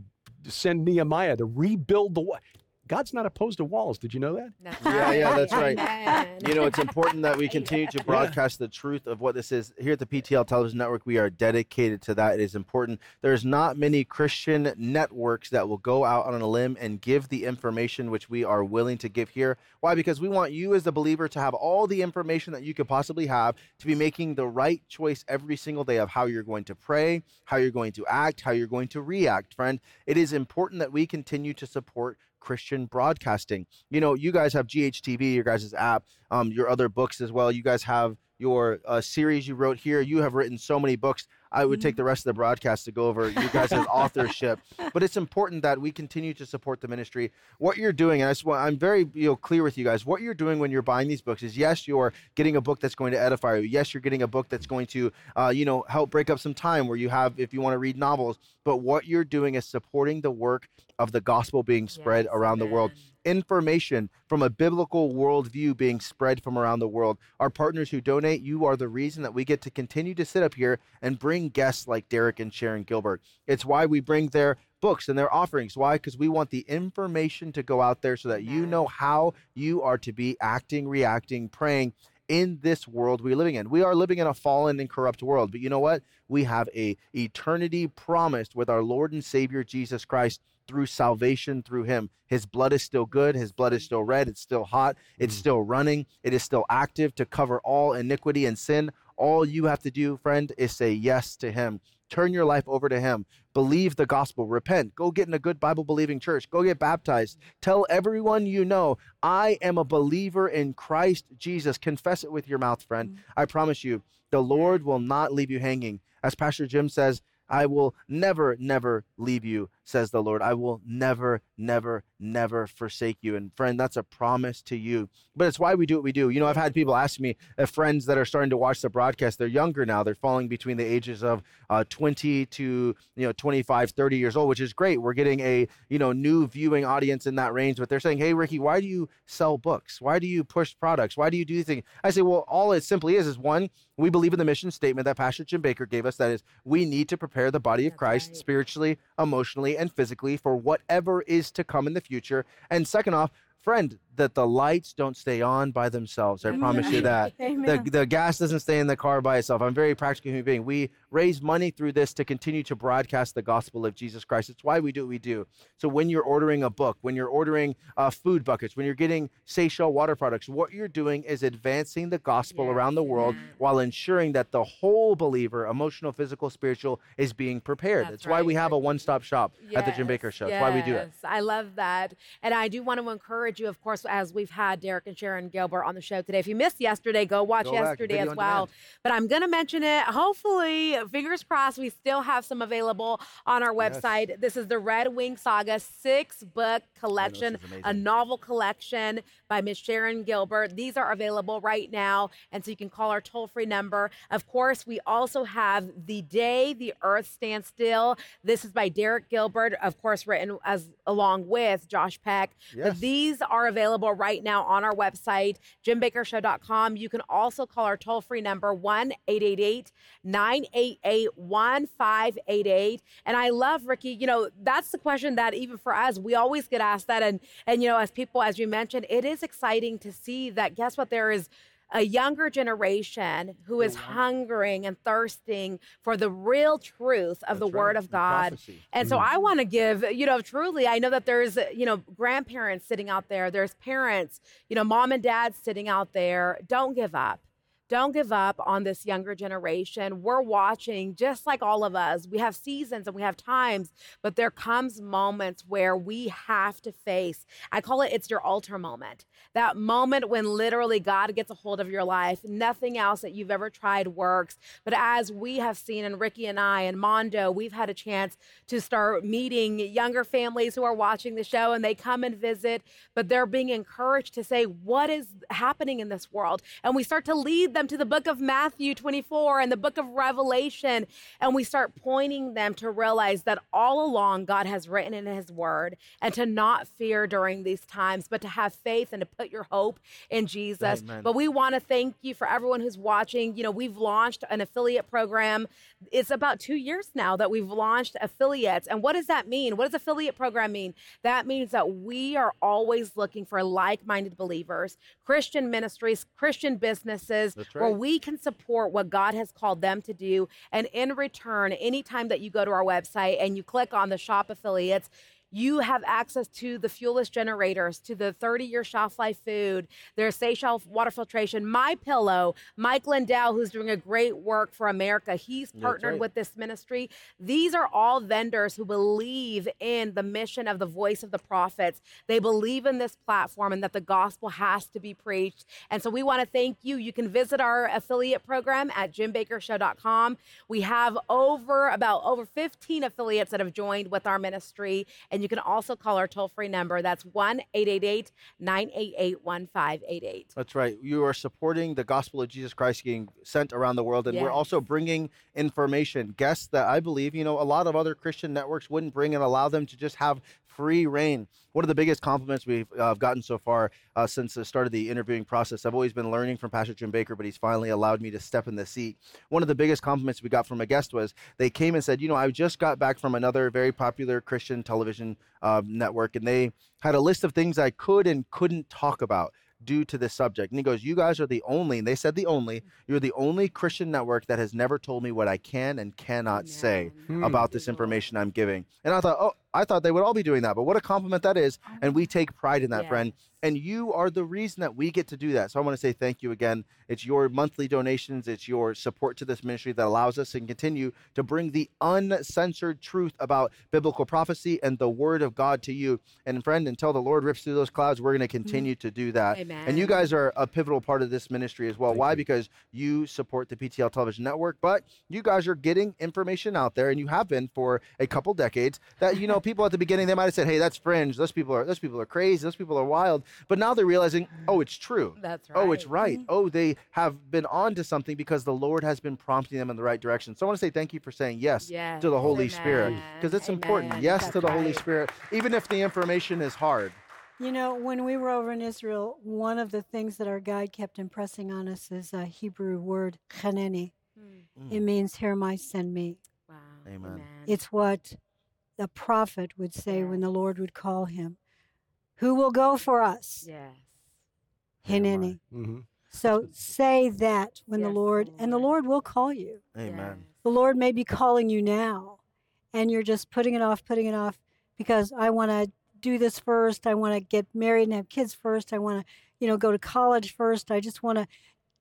send Nehemiah to rebuild the wall. God's not opposed to walls. Did you know that? Yeah, yeah, that's right. You know, it's important that we continue to broadcast yeah. the truth of what this is. Here at the P T L Television Network, we are dedicated to that. It is important. There's not many Christian networks that will go out on a limb and give the information which we are willing to give here. Why? Because we want you as a believer to have all the information that you could possibly have to be making the right choice every single day of how you're going to pray, how you're going to act, how you're going to react, friend. It is important that we continue to support Christian broadcasting. You know, you guys have G H T V, your guys' app, um, your other books as well. You guys have your uh, series you wrote here. You have written so many books. I would take the rest of the broadcast to go over you guys' authorship. But it's important that we continue to support the ministry. What you're doing, and I just want, I'm very you know, clear with you guys, what you're doing when you're buying these books is, yes, you're getting a book that's going to edify you. Yes, you're getting a book that's going to, uh, you know, help break up some time where you have, if you want to read novels. But what you're doing is supporting the work of the gospel being spread yes, around amen. the world. Information from a biblical worldview being spread from around the world. Our partners who donate, you are the reason that we get to continue to sit up here and bring guests like Derek and Sharon Gilbert. It's why we bring their books and their offerings. Why? Because we want the information to go out there so that you know how you are to be acting, reacting, praying in this world we're living in. We are living in a fallen and corrupt world, but you know what? We have a eternity promised with our Lord and Savior Jesus Christ through salvation through him. His blood is still good. His blood is still red. It's still hot. It's still running. It is still active to cover all iniquity and sin. All you have to do, friend, is say yes to him. Turn your life over to him. Believe the gospel. Repent. Go get in a good Bible-believing church. Go get baptized. Tell everyone you know, I am a believer in Christ Jesus. Confess it with your mouth, friend. Mm-hmm. I promise you, the Lord will not leave you hanging. As Pastor Jim says, I will never, never leave you, says the Lord. I will never, never, never forsake you. And friend, that's a promise to you. But it's why we do what we do. You know, I've had people ask me, uh, friends that are starting to watch the broadcast, they're younger now. They're falling between the ages of uh, twenty to, you know, twenty-five, thirty years old, which is great. We're getting a, you know, new viewing audience in that range. But they're saying, hey, Ricky, why do you sell books? Why do you push products? Why do you do things? I say, well, all it simply is, is one, we believe in the mission statement that Pastor Jim Bakker gave us. That is, we need to prepare the body of Christ right. spiritually, emotionally, and physically for whatever is to come in the future. And second off, friend, that the lights don't stay on by themselves. I Amen. promise you that. The, the gas doesn't stay in the car by itself. I'm a very practical human being. We raise money through this to continue to broadcast the gospel of Jesus Christ. It's why we do what we do. So when you're ordering a book, when you're ordering uh, food buckets, when you're getting Seychelles water products, what you're doing is advancing the gospel yes. around the world yeah. while ensuring that the whole believer, emotional, physical, spiritual, is being prepared. That's, That's right. why we have a one-stop shop yes. at the Jim Bakker Show. That's yes. why we do it. I love that. And I do want to encourage you, of course, as we've had Derek and Sharon Gilbert on the show today. If you missed yesterday, go watch go yesterday as well. But I'm going to mention it. Hopefully, fingers crossed, we still have some available on our website. Yes. This is the Red Wing Saga six-book collection, a novel collection by Miss Sharon Gilbert. These are available right now, and so you can call our toll-free number. Of course, we also have The Day the Earth Stands Still. This is by Derek Gilbert, of course, written as along with Josh Peck. Yes. But these are available right now on our website, jim bakker show dot com. You can also call our toll-free number, one eight eight eight, nine eight eight, one five eight eight. And I love, Ricky, you know, that's the question that even for us, we always get asked that. And, and you know, as people, as you mentioned, it is exciting to see that, guess what, there is a younger generation who is hungering and thirsting for the real truth of That's the right. Word of God. And mm. so I want to give, you know, truly, I know that there's, you know, grandparents sitting out there. There's parents, you know, mom and dad sitting out there. Don't give up. Don't give up on this younger generation. We're watching, just like all of us. We have seasons and we have times, but there comes moments where we have to face, I call it, it's your altar moment. That moment when literally God gets a hold of your life. Nothing else that you've ever tried works. But as we have seen, and Ricky and I and Mondo, we've had a chance to start meeting younger families who are watching the show, and they come and visit, but they're being encouraged to say, what is happening in this world? And we start to lead them them to the book of Matthew twenty-four and the book of Revelation, and we start pointing them to realize that all along God has written in his word, and to not fear during these times, but to have faith and to put your hope in Jesus. Amen. But we want to thank you for everyone who's watching. You know, we've launched an affiliate program. It's about two years now that we've launched affiliates. And what does that mean? What does affiliate program mean? That means that we are always looking for like-minded believers, Christian ministries, Christian businesses, That's right. where we can support what God has called them to do. And in return, anytime that you go to our website and you click on the shop affiliates, you have access to the fuelless generators, to the thirty-year shelf life food, their Seychelles water filtration, My Pillow, Mike Lindell, who's doing a great work for America. He's partnered right. with this ministry. These are all vendors who believe in the mission of the Voice of the Prophets. They believe in this platform and that the gospel has to be preached. And so we want to thank you. You can visit our affiliate program at jim baker show dot com. We have over about over fifteen affiliates that have joined with our ministry. And you can also call our toll-free number. That's one eight eight eight, nine eight eight, one five eight eight. That's right. You are supporting the gospel of Jesus Christ getting sent around the world. And Yes. we're also bringing information, guests that I believe, you know, a lot of other Christian networks wouldn't bring and allow them to just have free reign. One of the biggest compliments we've uh, gotten so far uh, since the start of the interviewing process, I've always been learning from Pastor Jim Baker, but he's finally allowed me to step in the seat. One of the biggest compliments we got from a guest was they came and said, you know, I just got back from another very popular Christian television uh, network, and they had a list of things I could and couldn't talk about due to this subject. And he goes, you guys are the only, and they said the only, you're the only Christian network that has never told me what I can and cannot Amen. say Hmm. about this information I'm giving. And I thought, oh, I thought they would all be doing that, but what a compliment that is. And we take pride in that, Yes. friend. And you are the reason that we get to do that. So I want to say thank you again. It's your monthly donations. It's your support to this ministry that allows us to continue to bring the uncensored truth about biblical prophecy and the word of God to you. And friend, until the Lord rips through those clouds, we're going to continue to do that. Amen. And you guys are a pivotal part of this ministry as well. Why? Because you support the P T L Television Network, but you guys are getting information out there, and you have been for a couple decades that, you know, people at the beginning, they might have said, hey, that's fringe. Those people are, those people are crazy. Those people are wild. But now they're realizing, oh, it's true. That's right. Oh, it's right. Oh, they have been on to something because the Lord has been prompting them in the right direction. So I want to say thank you for saying yes, Yes. to the Holy Amen. Spirit, because it's important. Amen. Yes That's to the Holy right. Spirit, even if the information is hard. You know, when we were over in Israel, one of the things that our guide kept impressing on us is a Hebrew word, chaneni. Mm. It means, here am I, send me. Wow. Amen. It's what the prophet would say when the Lord would call him. Who will go for us? Yes. Hineni. Mm-hmm. So say that when the Yes, Lord, and the Lord will call you. Amen. The Lord may be calling you now, and you're just putting it off, putting it off, because I want to do this first. I want to get married and have kids first. I want to, you know, go to college first. I just want to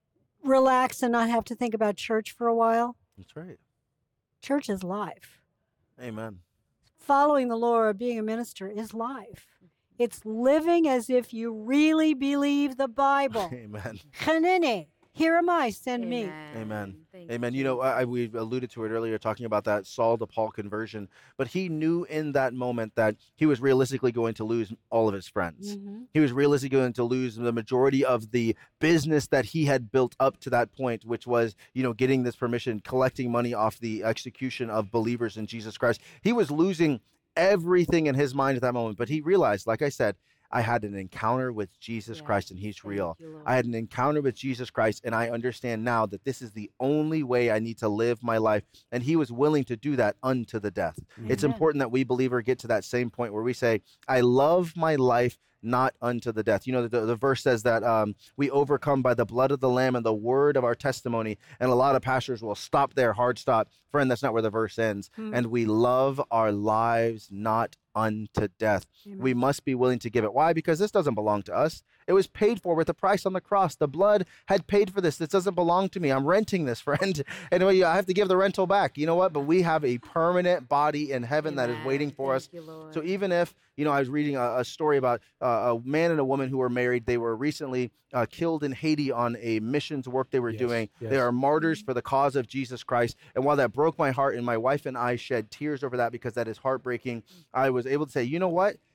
relax and not have to think about church for a while. That's right. Church is life. Amen. Following the Lord, being a minister, is life. It's living as if you really believe the Bible. Amen. Chaneni, here am I, send me. Amen. Amen. You know, I, we alluded to it earlier, talking about that Saul to Paul conversion, but he knew in that moment that he was realistically going to lose all of his friends. Mhm. He was realistically going to lose the majority of the business that he had built up to that point, which was, you know, getting this permission, collecting money off the execution of believers in Jesus Christ. He was losing everything in his mind at that moment, but he realized, like I said, I had an encounter with Jesus Yes, Christ, and he's thank real. you, Lord. I had an encounter with Jesus Christ, and I understand now that this is the only way I need to live my life. And he was willing to do that unto the death. It's Amen. important that we believer get to that same point where we say, I love my life not unto the death. You know, the, the verse says that um, we overcome by the blood of the Lamb and the word of our testimony. And a lot of pastors will stop there, hard stop. Friend, that's not where the verse ends. Hmm. And we love our lives not unto death. Amen. We must be willing to give it. Why? Because this doesn't belong to us. It was paid for with a price on the cross. The blood had paid for this. This doesn't belong to me. I'm renting this, friend. And I have to give the rental back. You know what? But we have a permanent body in heaven that is waiting for us. Thank you, Lord. So even if, you know, I was reading a, a story about uh, a man and a woman who were married. They were recently uh, killed in Haiti on a missions work they were Yes, doing. yes. They are martyrs for the cause of Jesus Christ. And while that broke my heart, and my wife and I shed tears over that because that is heartbreaking, I was able to say, you know what?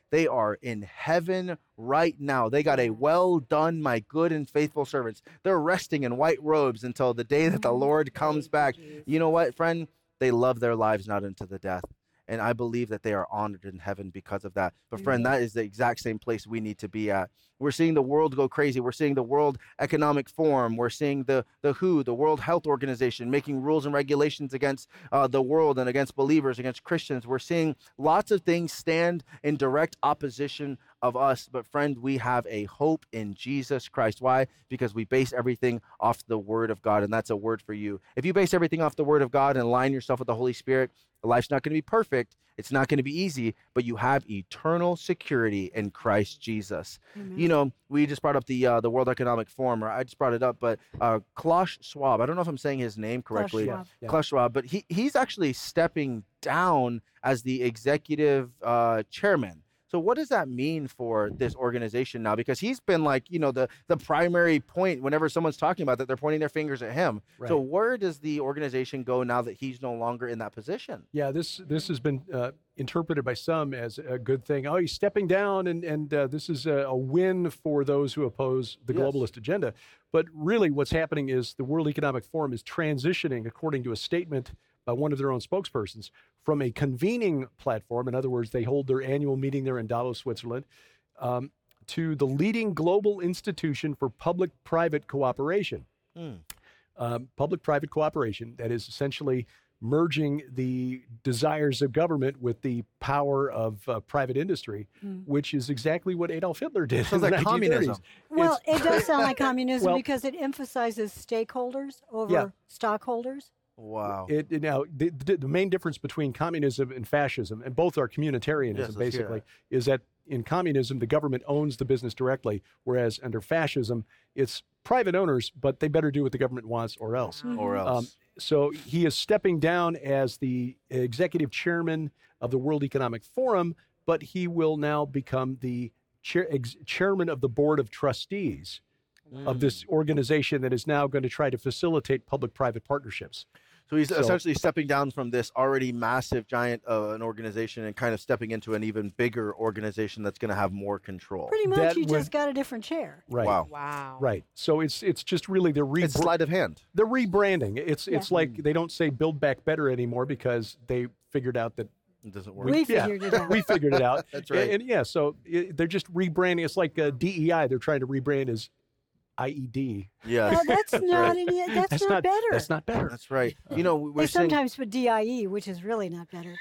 They are in heaven right now. They got a well done, my good and faithful servants. They're resting in white robes until the day that the Lord comes back. You know what, friend? They love their lives not unto the death. And I believe that they are honored in heaven because of that. But friend, that is the exact same place we need to be at. We're seeing the world go crazy. We're seeing the World Economic Forum. We're seeing the, the W H O, the World Health Organization, making rules and regulations against uh, the world and against believers, against Christians. We're seeing lots of things stand in direct opposition of us. But friend, we have a hope in Jesus Christ. Why? Because we base everything off the Word of God, and that's a word for you. If you base everything off the Word of God and align yourself with the Holy Spirit, life's not going to be perfect. It's not going to be easy, but you have eternal security in Christ Jesus. Mm-hmm. You know, we just brought up the uh, the World Economic Forum, or I just brought it up, but uh, Klaus Schwab, I don't know if I'm saying his name correctly, Klaus Schwab, yeah. Klaus Schwab, but he, he's actually stepping down as the executive uh, chairman. So what does that mean for this organization now? Because he's been like, you know, the, the primary point whenever someone's talking about that, they're pointing their fingers at him. Right. So where does the organization go now that he's no longer in that position? Yeah, this this has been uh, interpreted by some as a good thing. Oh, he's stepping down, and, and uh, this is a, a win for those who oppose the yes. globalist agenda. But really what's happening is the World Economic Forum is transitioning, according to a statement by one of their own spokespersons, from a convening platform, in other words, they hold their annual meeting there in Davos, Switzerland, um, to the leading global institution for public-private cooperation. Mm. Um, public-private cooperation, that is essentially merging the desires of government with the power of uh, private industry, mm. which is exactly what Adolf Hitler did. Sounds like communism. Well, it's, it does sound like communism well, because it emphasizes stakeholders over yeah. stockholders. Wow. It, it, now, the, the, the main difference between communism and fascism, and both are communitarianism, yes, basically, is that in communism, the government owns the business directly, whereas under fascism, it's private owners, but they better do what the government wants or else. Mm-hmm. Or else. Um, so he is stepping down as the executive chairman of the World Economic Forum, but he will now become the chair, ex, chairman of the board of trustees mm. of this organization that is now going to try to facilitate public-private partnerships. So he's So- essentially stepping down from this already massive giant of an organization and kind of stepping into an even bigger organization that's going to have more control. Pretty much, That you would- just got a different chair. Right. Wow. Wow. Right. So it's it's just really the re- It's sleight of hand. the rebranding. It's it's Yeah. like they don't say Build Back Better anymore because they figured out that It doesn't work. We yeah, figured it out. we figured it out. That's right. And, and yeah, so it, they're just rebranding. It's like uh, D E I. They're trying to rebrand as I E D. Yeah. Oh, that's not right. any, that's, That's not, not better. That's not better. That's right. You know, we're They seeing sometimes put D I E, which is really not better.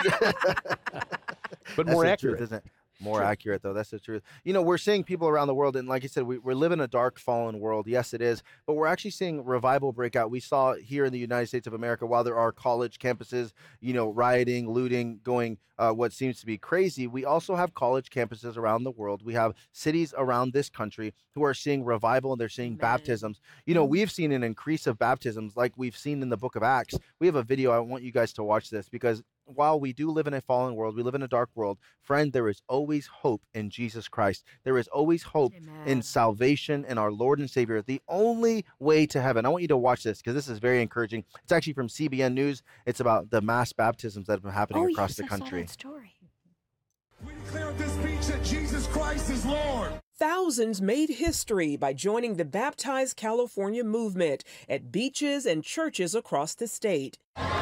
But That's more the accurate. truth, isn't it? More accurate, though. That's the truth. You know, we're seeing people around the world, and like you said, we, we're living in a dark, fallen world. Yes, it is. But we're actually seeing revival break out. We saw here in the United States of America, while there are college campuses, you know, rioting, looting, going uh, what seems to be crazy, we also have college campuses around the world. We have cities around this country who are seeing revival, and they're seeing Amen. baptisms. You know, we've seen an increase of baptisms like we've seen in the book of Acts. We have a video. I want you guys to watch this because while we do live in a fallen world, we live in a dark world, friend, there is always hope in Jesus Christ. There is always hope Amen. in salvation and our Lord and Savior, the only way to heaven. I want you to watch this because this is very encouraging. It's actually from C B N News. It's about the mass baptisms that have been happening oh, across yes, the I saw country. that story. We declare this speech that Jesus Christ is Lord. Thousands made history by joining the Baptized California movement at beaches and churches across the state.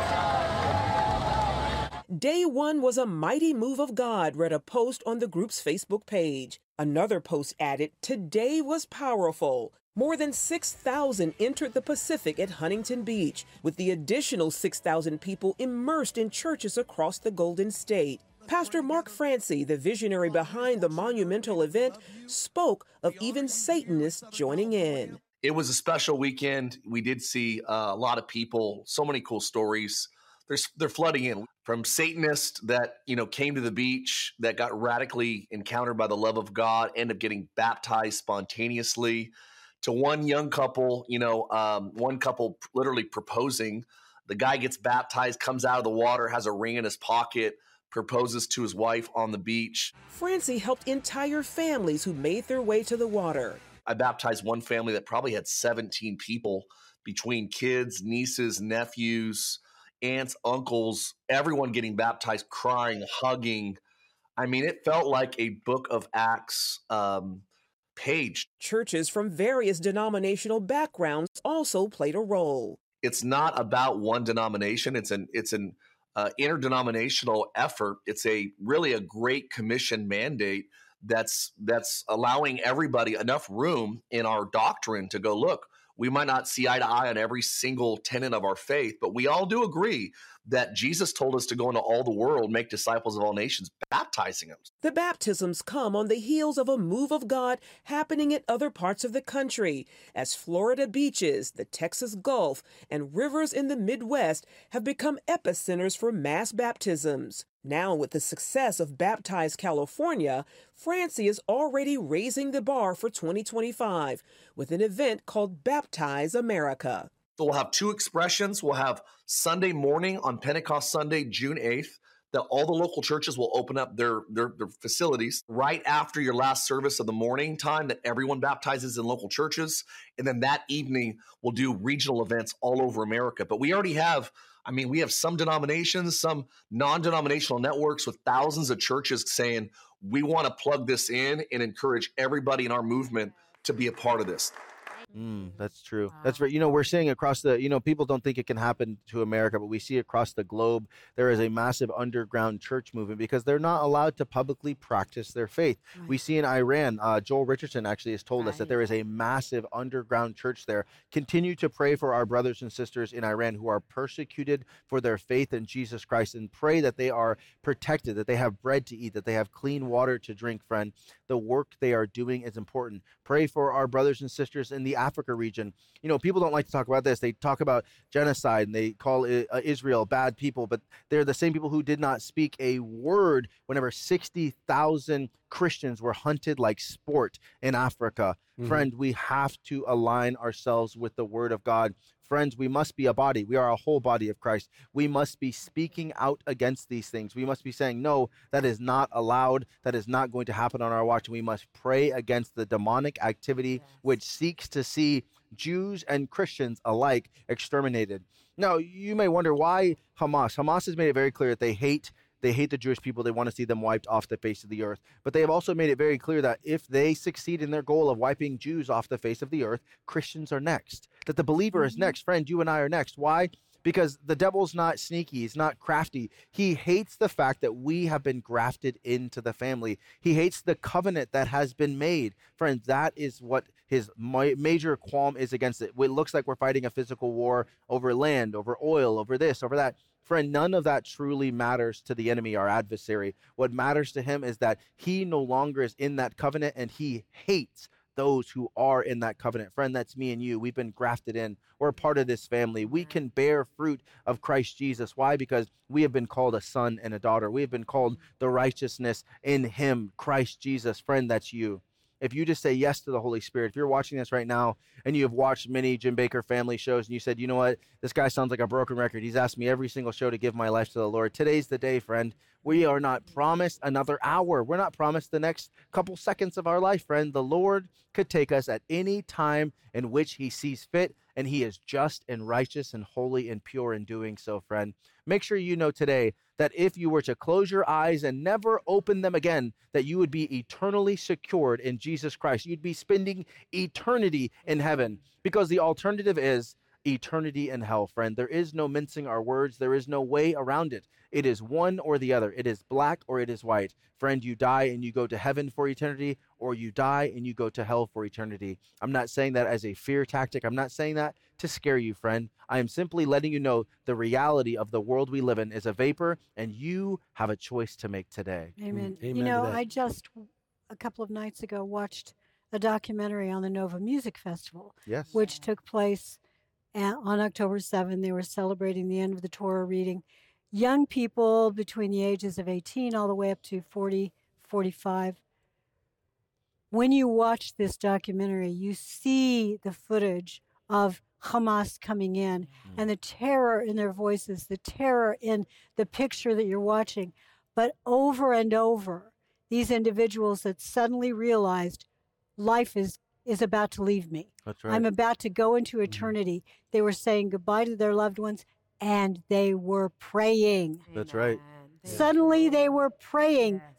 Day one was a mighty move of God, read a post on the group's Facebook page. Another post added, today was powerful. More than six thousand entered the Pacific at Huntington Beach, with the additional six thousand people immersed in churches across the Golden State. Pastor Mark Francie, the visionary behind the monumental event, spoke of even Satanists joining in. It was a special weekend. We did see uh, a lot of people, so many cool stories. They're, they're flooding in from Satanists that, you know, came to the beach, that got radically encountered by the love of God, ended up getting baptized spontaneously, to one young couple, you know, um, one couple literally proposing. The guy gets baptized, comes out of the water, has a ring in his pocket, proposes to his wife on the beach. Francie helped entire families who made their way to the water. I baptized one family that probably had seventeen people between kids, nieces, nephews, aunts, uncles, everyone getting baptized, crying, hugging. I mean, it felt like a Book of Acts um, page. Churches from various denominational backgrounds also played a role. It's not about one denomination. It's an it's an uh, interdenominational effort. It's a really a Great Commission mandate that's that's allowing everybody enough room in our doctrine to go, look, we might not see eye to eye on every single tenet of our faith, but we all do agree that Jesus told us to go into all the world, make disciples of all nations, baptizing them. The baptisms come on the heels of a move of God happening in other parts of the country, as Florida beaches, the Texas Gulf, and rivers in the Midwest have become epicenters for mass baptisms. Now, with the success of Baptize California, Francie is already raising the bar for twenty twenty-five with an event called Baptize America. So we'll have two expressions. We'll have Sunday morning on Pentecost Sunday, June eighth, that all the local churches will open up their, their, their facilities right after your last service of the morning time that everyone baptizes in local churches. And then that evening, we'll do regional events all over America. But we already have, I mean, we have some denominations, some non-denominational networks with thousands of churches saying, we want to plug this in and encourage everybody in our movement to be a part of this. Mm, that's true. Wow. That's right. You know, we're seeing across the, you know, people don't think it can happen to America, but we see across the globe, there is a massive underground church movement because they're not allowed to publicly practice their faith. Right. We see in Iran, uh, Joel Richardson actually has told right. us that there is a massive underground church there. Continue to pray for our brothers and sisters in Iran who are persecuted for their faith in Jesus Christ, and pray that they are protected, that they have bread to eat, that they have clean water to drink, friend. The work they are doing is important. Pray for our brothers and sisters in the Africa region. You know, people don't like to talk about this. They talk about genocide and they call it, uh, Israel bad people, but they're the same people who did not speak a word whenever sixty thousand Christians were hunted like sport in Africa. Mm-hmm. Friend, we have to align ourselves with the word of God. Friends, we must be a body. We are a whole body of Christ. We must be speaking out against these things. We must be saying, no, that is not allowed. That is not going to happen on our watch. We must pray against the demonic activity which seeks to see Jews and Christians alike exterminated. Now, you may wonder why Hamas. Hamas has made it very clear that they hate They hate the Jewish people. They want to see them wiped off the face of the earth. But they have also made it very clear that if they succeed in their goal of wiping Jews off the face of the earth, Christians are next. That the believer is next. Friend, you and I are next. Why? Because the devil's not sneaky. He's not crafty. He hates the fact that we have been grafted into the family. He hates the covenant that has been made. Friends, that is what his major qualm is against it. It looks like we're fighting a physical war over land, over oil, over this, over that. Friend, none of that truly matters to the enemy, our adversary. What matters to him is that he no longer is in that covenant, and he hates those who are in that covenant. Friend, that's me and you. We've been grafted in. We're a part of this family. We can bear fruit of Christ Jesus. Why? Because we have been called a son and a daughter. We have been called the righteousness in him, Christ Jesus. Friend, that's you. If you just say yes to the Holy Spirit, if you're watching this right now and you have watched many Jim Bakker family shows and you said, you know what, this guy sounds like a broken record. He's asked me every single show to give my life to the Lord. Today's the day, friend. We are not promised another hour. We're not promised the next couple seconds of our life, friend. The Lord could take us at any time in which he sees fit, and he is just and righteous and holy and pure in doing so, friend. Make sure you know today that if you were to close your eyes and never open them again, that you would be eternally secured in Jesus Christ. You'd be spending eternity in heaven, because the alternative is eternity in hell, friend. There is no mincing our words. There is no way around it. It is one or the other. It is black or it is white. Friend, you die and you go to heaven for eternity, or you die and you go to hell for eternity. I'm not saying that as a fear tactic. I'm not saying that to scare you, friend. I am simply letting you know the reality of the world we live in is a vapor, and you have a choice to make today. Amen. Amen you know, to that. I just a couple of nights ago watched a documentary on the Nova Music Festival, yes, which took place at, on October seventh. They were celebrating the end of the Torah reading. Young people between the ages of eighteen all the way up to forty, forty-five. When you watch this documentary, you see the footage of Hamas coming in mm-hmm. and the terror in their voices, the terror in the picture that you're watching. But over and over, these individuals that suddenly realized life is, is about to leave me. That's right. I'm about to go into eternity. Mm-hmm. They were saying goodbye to their loved ones, and they were praying. That's right. Suddenly they were praying.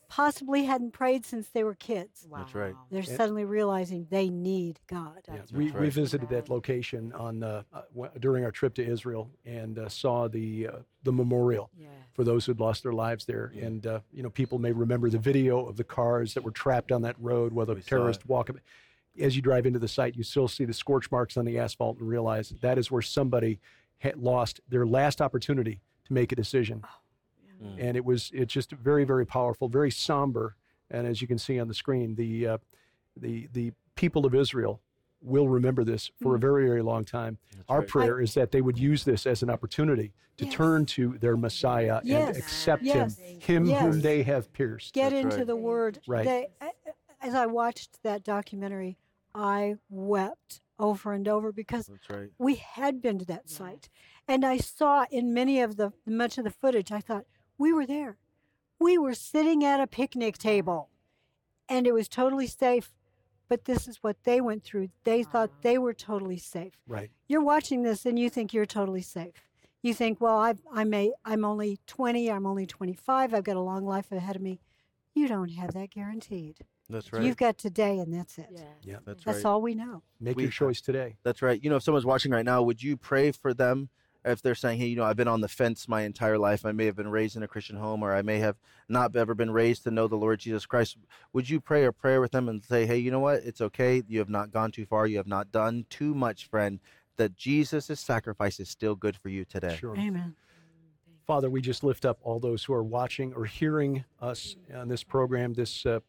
possibly hadn't prayed since they were kids. Wow. That's right. They're And- suddenly realizing they need God. Yeah, we, we visited that location on uh, uh, w- during our trip to Israel and uh, saw the uh, the memorial for those who'd lost their lives there. And uh, you know, people may remember the video of the cars that were trapped on that road while the We saw terrorists it. walk. As you drive into the site, you still see the scorch marks on the asphalt and realize that is where somebody had lost their last opportunity to make a decision. Mm. And it was it's just very, very powerful, very somber. And as you can see on the screen, the uh, the the people of Israel will remember this for a very, very long time. Our right. prayer is that they would use this as an opportunity to Yes. turn to their Messiah Yes. and accept Yes. him, him Yes. whom they have pierced. Get That's into right. the Word. Right. They, as I watched that documentary, I wept over and over because That's right. we had been to that site, and I saw in many of the much of the footage. I thought we were there. We were sitting at a picnic table, and it was totally safe. But this is what they went through. They thought they were totally safe. Right. You're watching this and you think you're totally safe. You think, well, I, I may, I'm only twenty, I'm only twenty-five, I've got a long life ahead of me. You don't have that guaranteed. That's right. You've got today, and that's it. Yeah. Yeah. That's That's right. all we know. Make We- your choice today. That's right. You know, if someone's watching right now, would you pray for them if they're saying, hey, you know, I've been on the fence my entire life. I may have been raised in a Christian home, or I may have not ever been raised to know the Lord Jesus Christ. Would you pray a prayer with them and say, hey, you know what? It's okay. You have not gone too far. You have not done too much, friend. That Jesus' sacrifice is still good for you today. Sure. Amen. Father, we just lift up all those who are watching or hearing us on this program, this uh,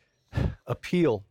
appeal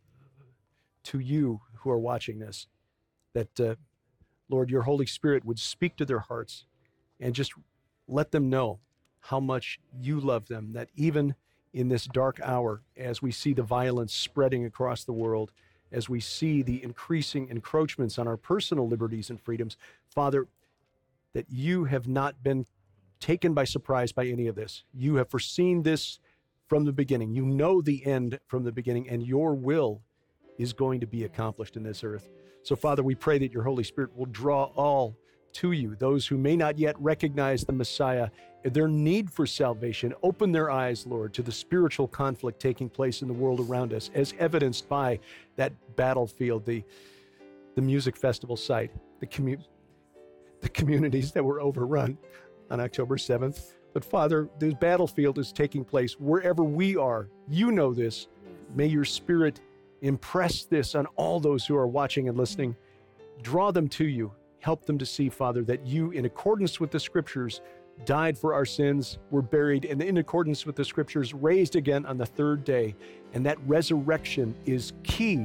to you who are watching this, that, uh, Lord, your Holy Spirit would speak to their hearts and just let them know how much you love them, that even in this dark hour, as we see the violence spreading across the world, as we see the increasing encroachments on our personal liberties and freedoms, Father, that you have not been taken by surprise by any of this. You have foreseen this from the beginning. You know the end from the beginning, and your will is going to be accomplished in this earth. So, Father, we pray that your Holy Spirit will draw all to you, those who may not yet recognize the Messiah, their need for salvation. Open their eyes, Lord, to the spiritual conflict taking place in the world around us, as evidenced by that battlefield, the, the music festival site, the, commu- the communities that were overrun on October seventh. But Father, this battlefield is taking place wherever we are. You know this. May your Spirit impress this on all those who are watching and listening. Draw them to you. Help them to see, Father, that you, in accordance with the Scriptures, died for our sins, were buried, and in accordance with the Scriptures, raised again on the third day. And that resurrection is key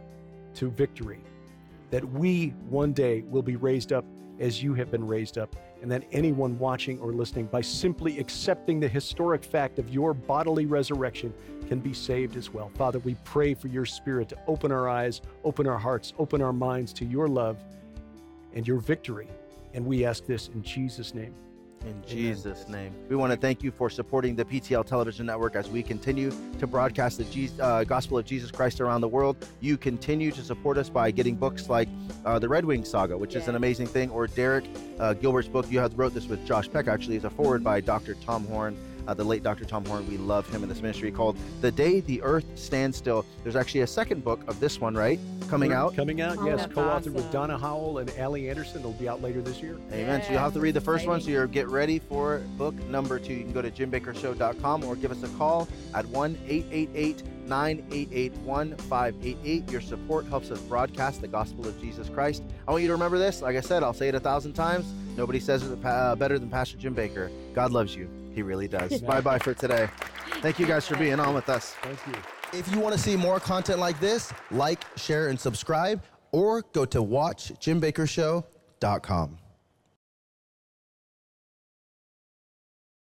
to victory. That we one day will be raised up as you have been raised up, and that anyone watching or listening, by simply accepting the historic fact of your bodily resurrection, can be saved as well. Father, we pray for your Spirit to open our eyes, open our hearts, open our minds to your love and your victory. And we ask this in Jesus' name. In Jesus' name. We want to thank you for supporting the P T L Television Network as we continue to broadcast the Je- uh, gospel of Jesus Christ around the world. You continue to support us by getting books like uh, The Red Wing Saga, which is an amazing thing, or Derek uh, Gilbert's book. You have wrote this with Josh Peck, actually. It's a foreword by Doctor Tom Horn, uh, the late Doctor Tom Horn. We love him in this ministry, called The Day the Earth Stands Still. There's actually a second book of this one, right? Coming out? Coming out, Oh, yes. that's Co-authored awesome. with Donna Howell and Allie Anderson. It'll be out later this year. Amen. So you'll have to read the first one, so you're get ready for book number two. You can go to jim baker show dot com or give us a call at one eight eight eight, nine eight eight, one five eight eight. Your support helps us broadcast the gospel of Jesus Christ. I want you to remember this. Like I said, I'll say it a thousand times. Nobody says it uh, better than Pastor Jim Baker. God loves you. He really does. Bye-bye for today. Thank you guys for being on with us. Thank you. If you want to see more content like this, like, share, and subscribe, or go to watch jim baker show dot com.